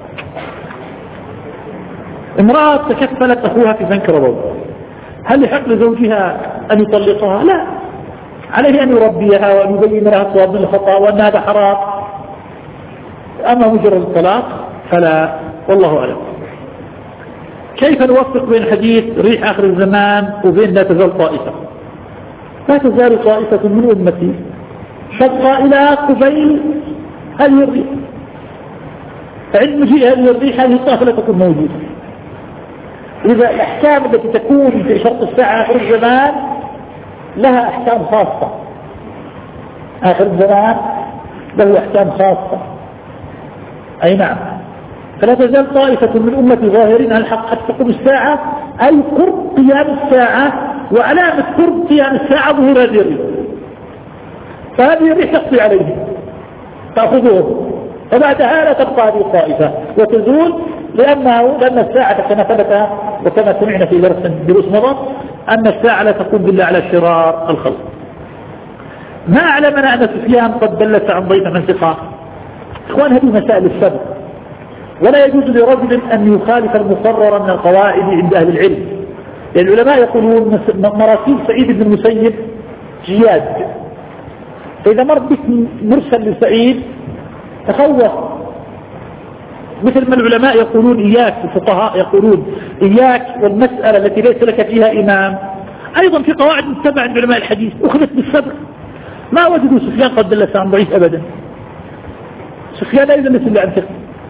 [SPEAKER 1] امرأة تكفلت أخوها في بنك ربوي، هل يحق لزوجها أن يطلقها؟ لا، عليه أن يربيها وأن يبين لها الصواب من الخطأ وأن هذا حرام. أما مجرد الطلاق فلا، والله أعلم. كيف نوفق بين حديث ريح آخر الزمان وبين لا تزال طائفة؟ لا تزال طائفة من أمتي تبقى إلى قبيل هذه الريح، فعند مجيء هذه الريح هذه الطائفة لا تكون موجودة. إذا الأحكام التي تكون في شرط الساعة آخر الزمان لها أحكام خاصة، آخر الزمان له أحكام خاصة، أي نعم. فلا تزال طائفة من أمتي ظاهرين على الحق حتى تقوم الساعة، أي قرب قيام الساعة، وعلامة قرب قيام الساعة ظهور هذه الريح، فهذه الريح تقضي عليهم تأخذوهم، فبعدها لا تبقى هذه الطائفة وتزول، لأنه لأن الساعة كما ثبت وكما سمعنا في درس دروس مضى أن الساعة لا تقوم بالله على شرار الخلق. ما أعلمنا أن سفيان قد دلس عن ضيف من ثقة. إخوان هذه مسائل السبب، ولا يجوز لرجل أن يخالف المقرر من القواعد عند أهل العلم. العلماء يقولون مراسيل سعيد بن المسيب جياد، فإذا مر بك مرسل لسعيد تخوف، مثل ما العلماء يقولون إياك، الفقهاء يقولون إياك والمسألة التي ليس لك فيها إمام. أيضا في قواعد متبعة عند علماء الحديث أخذت بالصبر، ما وجدوا سفيان قد دلس عن ضعيف أبدا. سفيان لا يدلس إلا عن ثقة،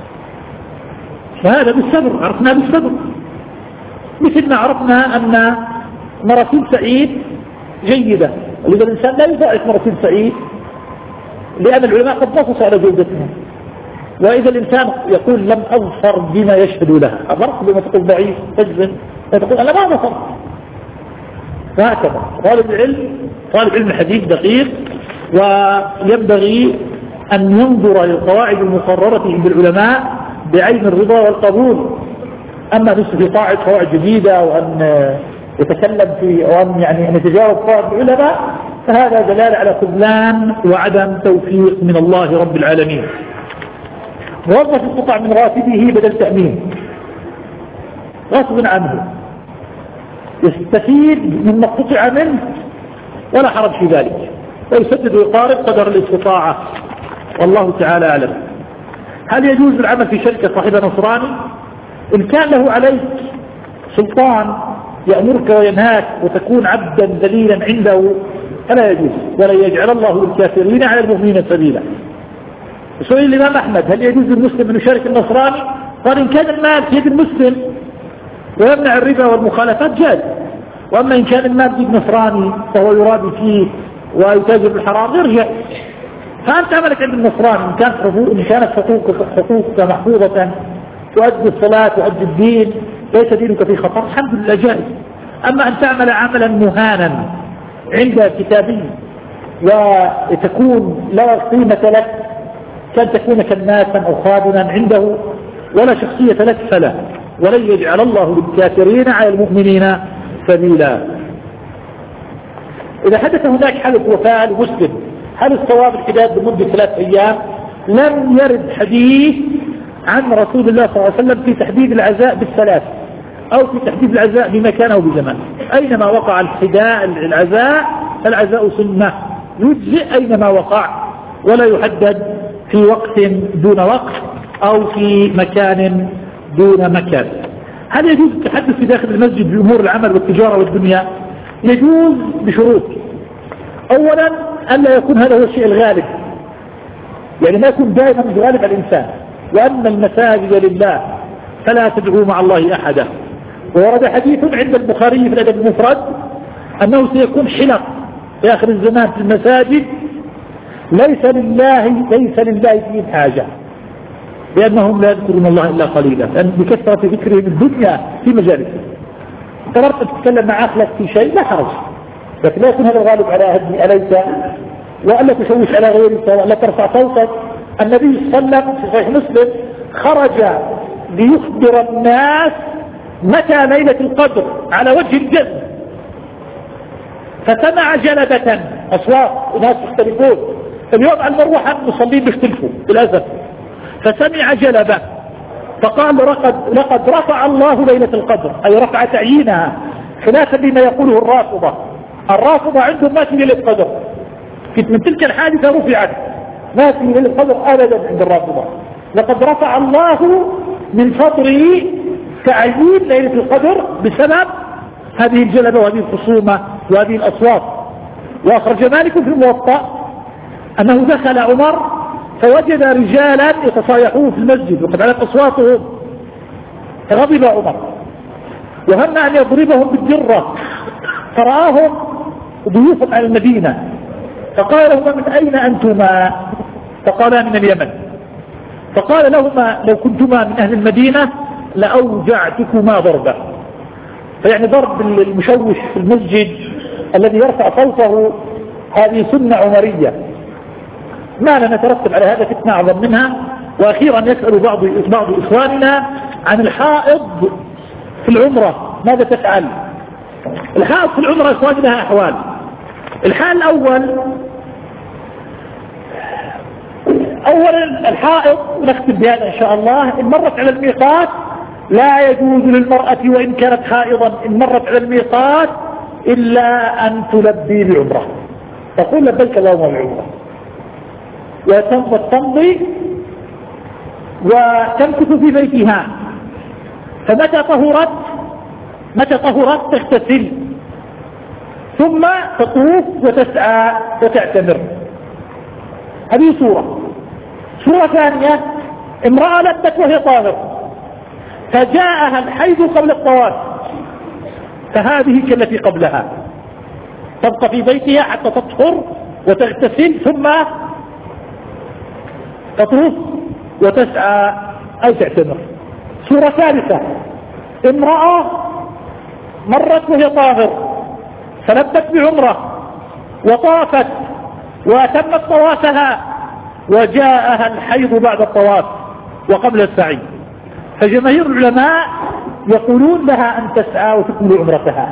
[SPEAKER 1] فهذا بالصبر، عرفنا بالصبر. مثل ما عرفنا أن مراسيل سعيد جيدة، ولذا الإنسان لا يضاعف مراسيل سعيد لأن العلماء قد نصصوا على جودتها. وإذا الإنسان يقول لم أظفر بما يشهد لها، أظفر بما تقول ضعيف تجزم، فتقول أنا ما ظفر. فهكذا طالب العلم، طالب علم الحديث دقيق، وينبغي أن ينظر للقواعد المقررة عند العلماء بعين الرضا والقبول. أما نفسه في طاعة قواعد جديدة وأن يتكلم في وأن يعني أن يتجاوز قواعد العلماء، فهذا دلالة على خذلان وعدم توفيق من الله رب العالمين. موظف استطاع من راتبه بدل تأمين غصب عنه، يستفيد مما قطع منه ولا حرج في ذلك، ويسدد ويقارب قدر الاستطاعة، والله تعالى أعلم. هل يجوز العمل في شركة صاحبها نصراني؟ إن كان له عليك سلطان يأمرك وينهاك وتكون عبدا ذليلا عنده فلا يجوز، ولا يجعل الله للكافرين على المؤمنين سبيلا. سئل الإمام أحمد هل يجوز للمسلم أن يشارك النصراني؟ قال إن كان المال في يد المسلم ويمنع الربا والمخالفات جاز، وأما إن كان المال في يد نصراني فهو يرابي فيه ويتاجر بالحرام غير جاز. فأنت عملك عند النصراني إن كانت حقوق إن كانت حقوقك حقوقك محفوظة، تؤدي الصلاة تؤدي الدين، ليس دينك في خطر، الحمد لله جائز. أما أن تعمل عملا مهانا عند كتابي وتكون لا قيمة لك، كان تكون كناسا أو خادما عنده ولا شخصية لك، فلا، ولن يجعل الله للكافرين على المؤمنين سبيلا. إذا حدث هناك حالة وفاة لمسلم، هل الصواب الحداد لمدة ثلاث أيام؟ لم يرد حديث عن رسول الله صلى الله عليه وسلم في تحديد العزاء بالثلاث أو في تحديد العزاء بمكان أو بزمان. أينما وقع الحداء العزاء فالعزاء سنة يجزئ أينما وقع، ولا يحدد في وقت دون وقت أو في مكان دون مكان. هل يجوز التحدث في داخل المسجد بأمور العمل والتجارة والدنيا؟ يجوز بشروط. أولا ألا يكون هذا هو الشيء الغالب، يعني ما يكون دائما غالب على الإنسان، وأن المساجد لله فلا تدعوا مع الله أحدا. وورد حديث عند البخاري في الأدب المفرد أنه سيكون حلق في آخر الزمان في المساجد ليس لله ليس لله فيه حاجة، لأنهم لا يذكرون الله إلا قليلا، لأن بكثرة ذكرهم الدنيا في مجالسهم. قررت أن تتكلم مع أخلك في شيء لا حرج، لكن لا يكون هذا الغالب على أهدي عليك، وألا تشوش على غيرك، وألا ترفع صوتك. النبي صلى الله عليه وسلم في صحيح مسلم خرج ليخبر الناس متى ليلة القدر على وجه الجزم، فسمع جلبة أصوات وناس يختلفون. اليوم على المروحة المصلين بيختلفوا للأسف، فسمع جلبة فقال لقد, لقد رفع الله ليلة القدر، أي رفع تعيينها، خلافا لما يقوله الرافضة. الرافضة عندهم ما في ليلة القدر، من تلك الحادثة رفعت، ما في ليلة القدر أبدا عند الرافضة. لقد رفع الله من فضله تعيين ليلة القدر بسبب هذه الجلبة وهذه الخصومة وهذه الأصوات. وأخرج مالك في الموطأ أنه دخل عمر فوجد رجالا يتصايحون في المسجد وقد علت أصواتهم، غضب عمر وهم أن يضربهم بالجرة، فرآهم ضيوف على المدينة فقال لهما من أين أنتما؟ فقالا من اليمن. فقال لهما لو كنتما من أهل المدينة لأوجعتكما ضربا. فيعني ضرب المشوش في المسجد الذي يرفع صوته هذه سنة عمرية، ما لن نترتب على هذا فتنة أعظم منها. وأخيرا يسأل بعض بعض إخواننا عن الحائض في العمرة ماذا تفعل؟ الحائض في العمرة إخواني لها أحوال. الحال الأول أولا الحائض، ونختم بهذا إن شاء الله، إن مرت على الميقات لا يجوز للمرأة وإن كانت حائضا إن مرت على الميقات إلا أن تلبي بعمرة، تقول لبيك اللهم بعمرة وتمضي وتمكث في بيتها. فمتى طهرت متى طهرت تغتسل ثم تطوف وتسعى وتعتمر. هذه صورة. صورة ثانية، امرأة لبت وهي طاهر فجاءها الحيض قبل الطواف، فهذه كالتي قبلها، تبقى في بيتها حتى تطهر وتغتسل ثم تطوف وتسعى أو تعتمر. صورة ثالثة، امرأة مرت وهي طاهر فلبت بعمرة وطافت وأتمت طوافها وجاءها الحيض بعد الطواف وقبل السعي، فجماهير العلماء يقولون لها أن تسعى وتكمل عمرتها،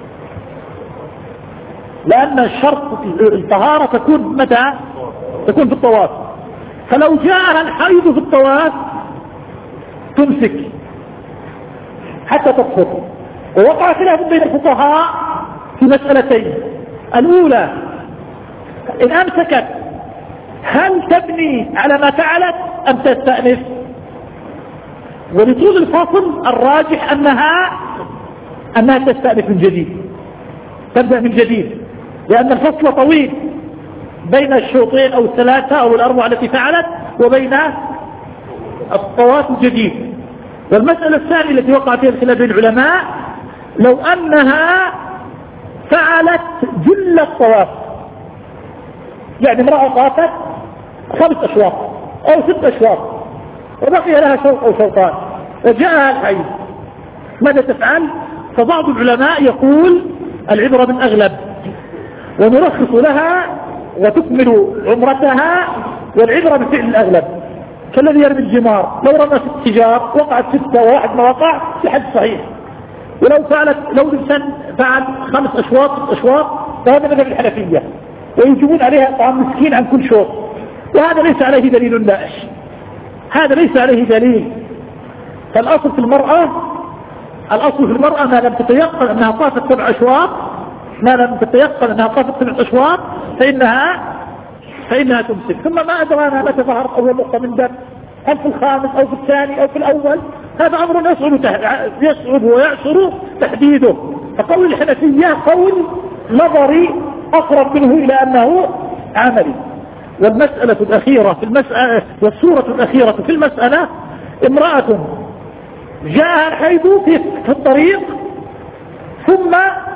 [SPEAKER 1] لأن الشرط الطهارة تكون متى؟ تكون في الطواف. فلو جاءها الحيض في الطواف تمسك حتى تطهر. ووقع خلاف بين الفقهاء في مسألتين. الأولى، إن أمسكت هل تبني على ما فعلت أم تستأنف؟ ولطول الفصل الراجح أنها أنها تستأنف من جديد، تبدأ من جديد، لأن الفصل طويل بين الشوطين أو الثلاثة أو الأربعة التي فعلت وبين الطواف الجديد. والمسألة الثانية التي وقع فيها الخلاف بين العلماء، لو أنها فعلت جل الطواف، يعني امرأة طافت خمس أشواط أو ست أشواط وبقي لها شوط أو شوطان وجاءها الحيض، ماذا تفعل؟ فبعض العلماء يقول العبرة بالأغلب ونرخص لها وتكمل عمرتها، والعبرة بفعل الأغلب، كالذي يرمي الجمار، لو رمى ست حجار وقعت ستة وواحد ما وقع لحد صحيح. ولو فعلت لو الإنسان فعل خمس أشواط ست أشواط فهذا مذهب الحنفية، ويجبون عليها طعام مسكين عن كل شوط، وهذا ليس عليه دليل دائش، هذا ليس عليه دليل. فالأصل في المرأة الأصل في المرأة ما لم تتيقن أنها طافت سبع أشواط ما لم تتيقن أنها طافت سبع أشواط فإنها فإنها تمسك. ثم ما أدرانا متى ظهرت أول نقطة من دم، هل في الخامس أو في الثاني أو في الأول، هذا أمر يصعب يصعب ويعسر تحديده. فقول الحنفية قول نظري أقرب منه إلى أنه عملي. والمسألة الأخيرة في المسألة والصورة الأخيرة في المسألة، امرأة جاءها الحيض في الطريق ثم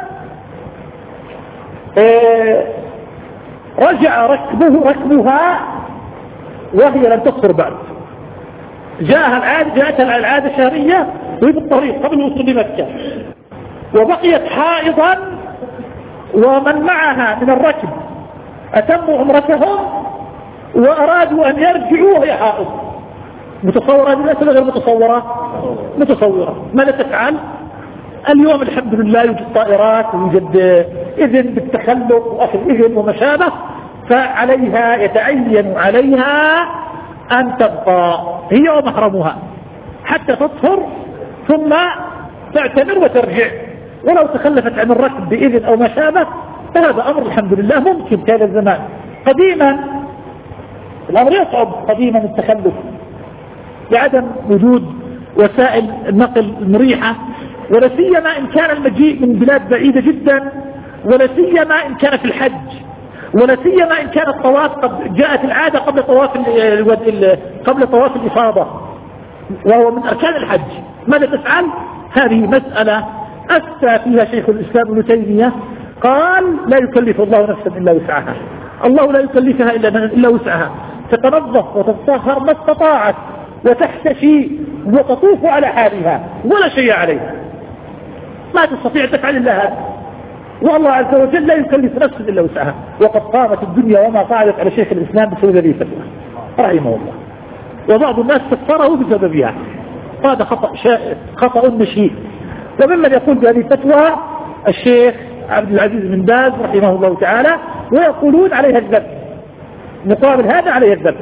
[SPEAKER 1] اه رجع ركبه ركبها وهي لم تطهر بعد، جاءها العادة جاءتها العادة الشهرية وهي بالطريق قبل الوصول لمكة، وبقيت حائضا ومن معها من الركب أتموا عمرتهم وأرادوا أن يرجعوا وهي حائض. متصورة بالأسئلة غير متصورة؟ متصورة. ماذا تفعل؟ اليوم الحمد لله يوجد طائرات ويوجد إذن بالتخلق وأخذ إذن وما شابه، فعليها يتعين عليها أن تبقى هي ومحرمها حتى تطهر ثم تعتمر وترجع، ولو تخلفت عن الركب بإذن أو ما شابه فهذا أمر الحمد لله ممكن كان الزمان. قديما الأمر يصعب قديما التخلف لعدم وجود وسائل النقل المريحة، ولا سيما إن كان المجيء من بلاد بعيدة جدا، ولا سيما إن كان في الحج، ولا سيما إن كان الطواف قد جاءت العادة قبل طواف قبل طواف الإفاضة وهو من أركان الحج. ماذا تفعل؟ هذه مسألة أفتى فيها شيخ الإسلام ابن تيمية، قال لا يكلف الله نفسا إلا وسعها، الله لا يكلفها إلا وسعها، تتنظف وتتطهر ما استطاعت وتحتشي وتطوف على حالها ولا شيء عليها، ما تستطيع تفعل إلا هذا، والله عز وجل لا يكلف نفسا إلا وسعها. وقد قامت الدنيا وما قعدت على شيخ الإسلام بسبب هذه الفتوى رحمه الله، وبعض الناس كفره بسببها، هذا خطأ خطأ مشين. وممن يقول بهذه الفتوى الشيخ عبد العزيز بن باز رحمه الله تعالى، ويقولون عليها الذب، مقابل هذا عليها الذب.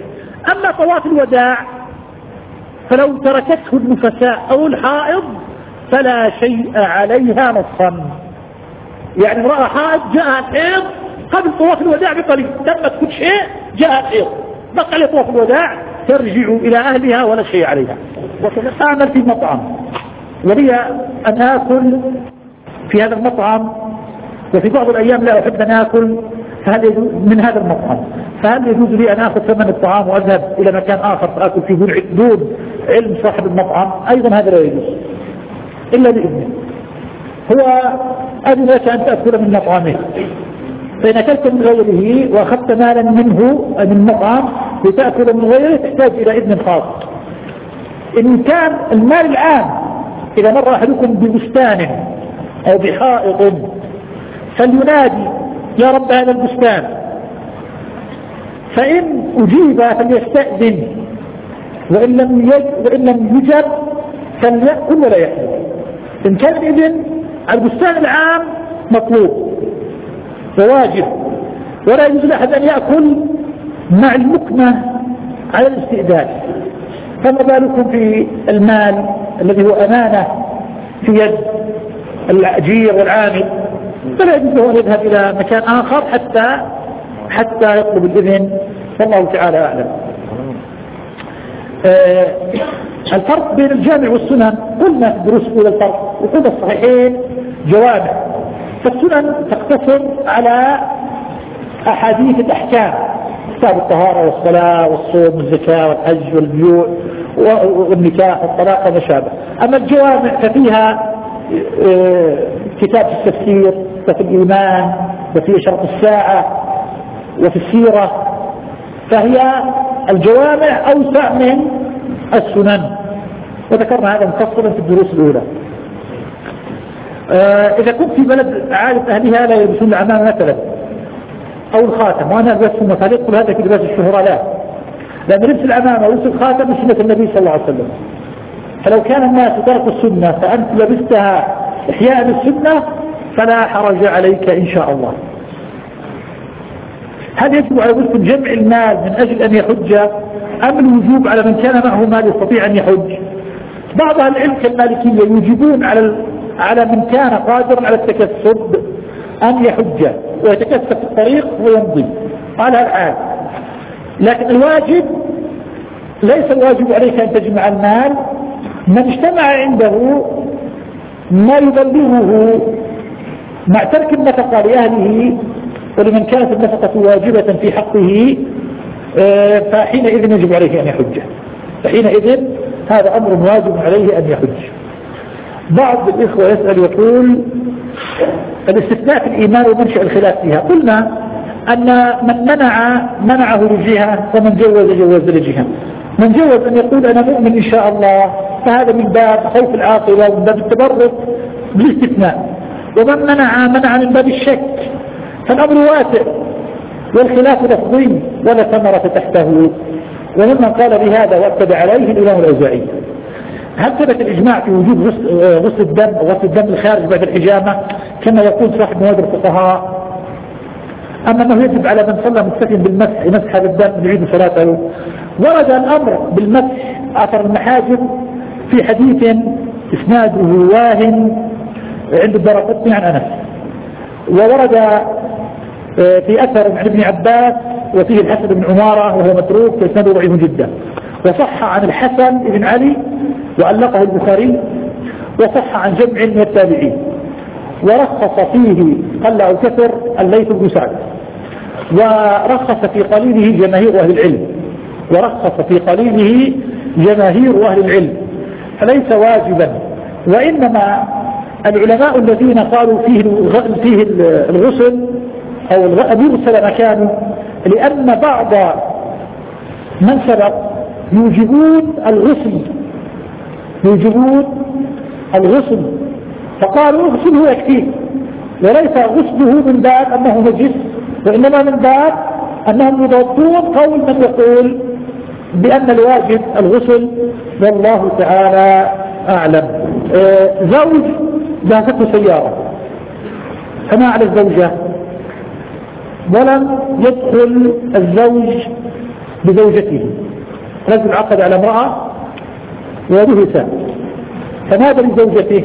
[SPEAKER 1] أما طواف الوداع فلو تركته النفساء أو الحائض فلا شيء عليها نصا. يعني امرأة حائض جاء الحيض قبل طواف الوداع بقليل، تمت كل شيء جاء الحيض بقى على طواف الوداع ترجع إلى أهلها ولا شيء عليها. وكذا أعمل في مطعم ولي أن آكل في هذا المطعم، وفي بعض الأيام لا أحب أن آكل فهل يجوز من هذا المطعم، فهل يجوز لي أن آخذ ثمن الطعام وأذهب إلى مكان آخر فآكل فيه دون علم صاحب المطعم؟ أيضا هذا لا يجوز إلا بإذنه. هو أذن لك أن تأكل من مطعمه، فإن أكلت من غيره وأخذت مالا منه من المطعم لتأكل من غيره تحتاج إلى إذن خاص. إن كان المال العام إذا مر أحدكم ببستان أو بحائط فلينادي يا رب هذا البستان، فإن أجيب فليستأذن، وإن لم يجب, وإن لم يجب فليأكل ولا يحلف. إن كان إذن البستان العام مطلوب وواجب ولا يجوز لأحد أن يأكل مع المكنة على الاستئذان، فما بالكم في المال الذي هو أمانة في يد الأجير والعامل، فلا يجوز له أن يذهب إلى مكان آخر حتى حتى يطلب الإذن، والله تعالى أعلم. آه الفرق بين الجامع والسنن قلنا في الدروس الأولى الفرق، وقلنا الصحيحين جوامع، فالسنن تقتصر على أحاديث الأحكام، كتاب الطهارة والصلاة والصوم والزكاة والحج والبيوع والنكاح والطلاق وما شابه. أما الجوامع ففيها آه كتاب في التفسير وفي الإيمان وفي شرط الساعة وفي السيرة، فهي الجوامع أوسع من السنن، وذكرنا هذا مفصلا في الدروس الأولى. آه إذا كنت في بلد عادة أهلها لا يلبسون العمامة مثلا أو الخاتم، وأنا ألبسهم مثاليق كل هذا كلباس الشهرة، لا، لأن لبس العمامة ولبس الخاتم من سنة النبي صلى الله عليه وسلم. فلو كان الناس تركوا السنة فأنت لبستها إحياء بالسنة فلا حرج عليك إن شاء الله. هل يجب على مسلم جمع المال من أجل أن يحج أم الوجوب على من كان معه مال يستطيع أن يحج؟ بعض أهل العلم كالمالكية يوجبون على على من كان قادرا على التكسب أن يحج ويتكسب في الطريق ويمضي على الحال، لكن الواجب ليس الواجب عليك أن تجمع المال. من اجتمع عنده ما يبلغه مع ترك النفقة لأهله ولمن كانت النفقة واجبة في حقه فحينئذ يجب عليه أن يحج، فحينئذ هذا أمر واجب عليه أن يحج. بعض الإخوة يسأل يقول الاستثناء في الإيمان ومنشأ الخلاف فيها. قلنا أن من منع منعه لجهة ومن جوز جوز لجهة. من جوز أن يقول أنا مؤمن إن شاء الله فهذا من باب خوف العاقبة ومن باب التبرك بالاستثناء، ومن منع منع من باب الشك، فالأمر واسع والخلاف لفظي ولا ثمرة تحته. وممن قال بهذا واتبع عليه الإمام الأوزاعي. هل ثبت الإجماع في وجود غسل الدم وغسل الدم الخارج بعد الحجامة كما يقول صاحب نوادر الفقهاء؟ أما أنه يجب على من صلى مكتفيا بالمسح يمسح هذا الدم يعيد صلاته. ورد الأمر بالمسح أثر المحاجب في حديث إسناده واهن عند الدارقطني عن أنس، وورد في أثر عن ابن عباس وفيه الحسن بن عمارة وهو متروك فإسناده ضعيف جدا، وصح عن الحسن بن علي وألقه البخاري، وصح عن جمع من التابعين، ورخص فيه قل أو كثر الليث بن سعد، ورخص في قليله جماهير أهل العلم، ورخص في قليله جماهير أهل العلم، فليس واجبا. وإنما العلماء الذين قالوا فيه فيه الغسل أو أن يغسل مكانه لأن بعض من سبق يوجبون الغسل يوجبون الغسل فقالوا اغسله يكفيه، وليس غسله من باب أنه نجس، وإنما من باب أنهم يضبطون قول من يقول بأن الواجب الغسل، والله تعالى أعلم. آه زوج جاءته سيارة فما على الزوجة ولم يدخل الزوج بزوجته رجل عقد على امرأة وبهت فماذا لزوجته؟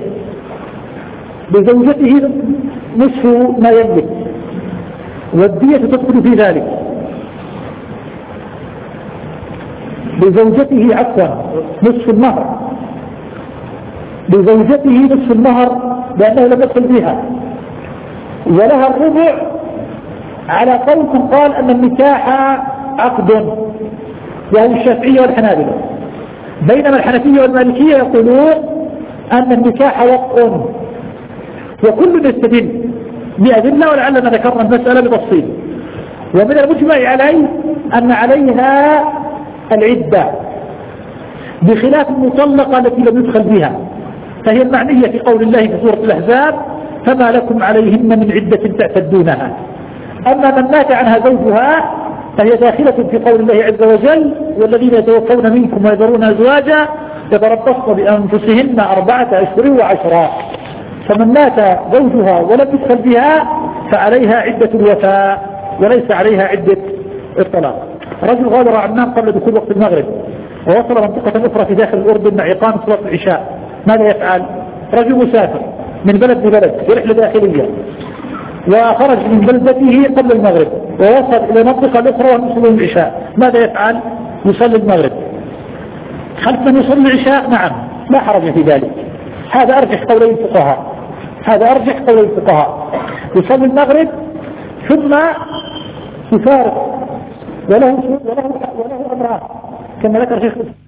[SPEAKER 1] لزوجته نصف ما يملك والدية تدخل في ذلك. لزوجته عفوا نصف المهر، لزوجته نصف المهر لأنه لم يدخل فيها، ولها الربع على قول قال أن النكاح عقد وهو الشافعية والحنابلة، بينما الحنفية والمالكية يقولون أن النكاح وقع، وكل يستدل بأدلة ولعلنا ذكرنا المسألة بتفصيل. ومن المجمع عليه أن عليها العدة بخلاف المطلقة التي لم يدخل بها، فهي المعنية في قول الله في سورة الأحزاب فما لكم عليهن من عدة تعتدونها. أما من مات عنها زوجها فهي داخلة في قول الله عز وجل والذين يتوفون منكم ويذرون أزواجا يتربصن بأنفسهن أربعة أشهر وعشرا، فمن مات زوجها ولم يدخل بها فعليها عدة الوفاء وليس عليها عدة الطلاق. رجل غادر عمان قبل دخول وقت المغرب ووصل منطقة أخرى في داخل الأردن مع إقامة صلاة العشاء، ماذا يفعل؟ رجل مسافر من بلد لبلد برحلة داخلية وخرج من بلدته قبل المغرب ووصل إلى منطقة أخرى ويصلي العشاء، ماذا يفعل؟ يصلي المغرب. خلف من يصلي العشاء نعم لا حرج في ذلك، هذا أرجح قولي الفقهاء، هذا أرجح قولي الفقهاء. يصلي المغرب ثم يفارق وله وله وله أمران كما ذكر شيخ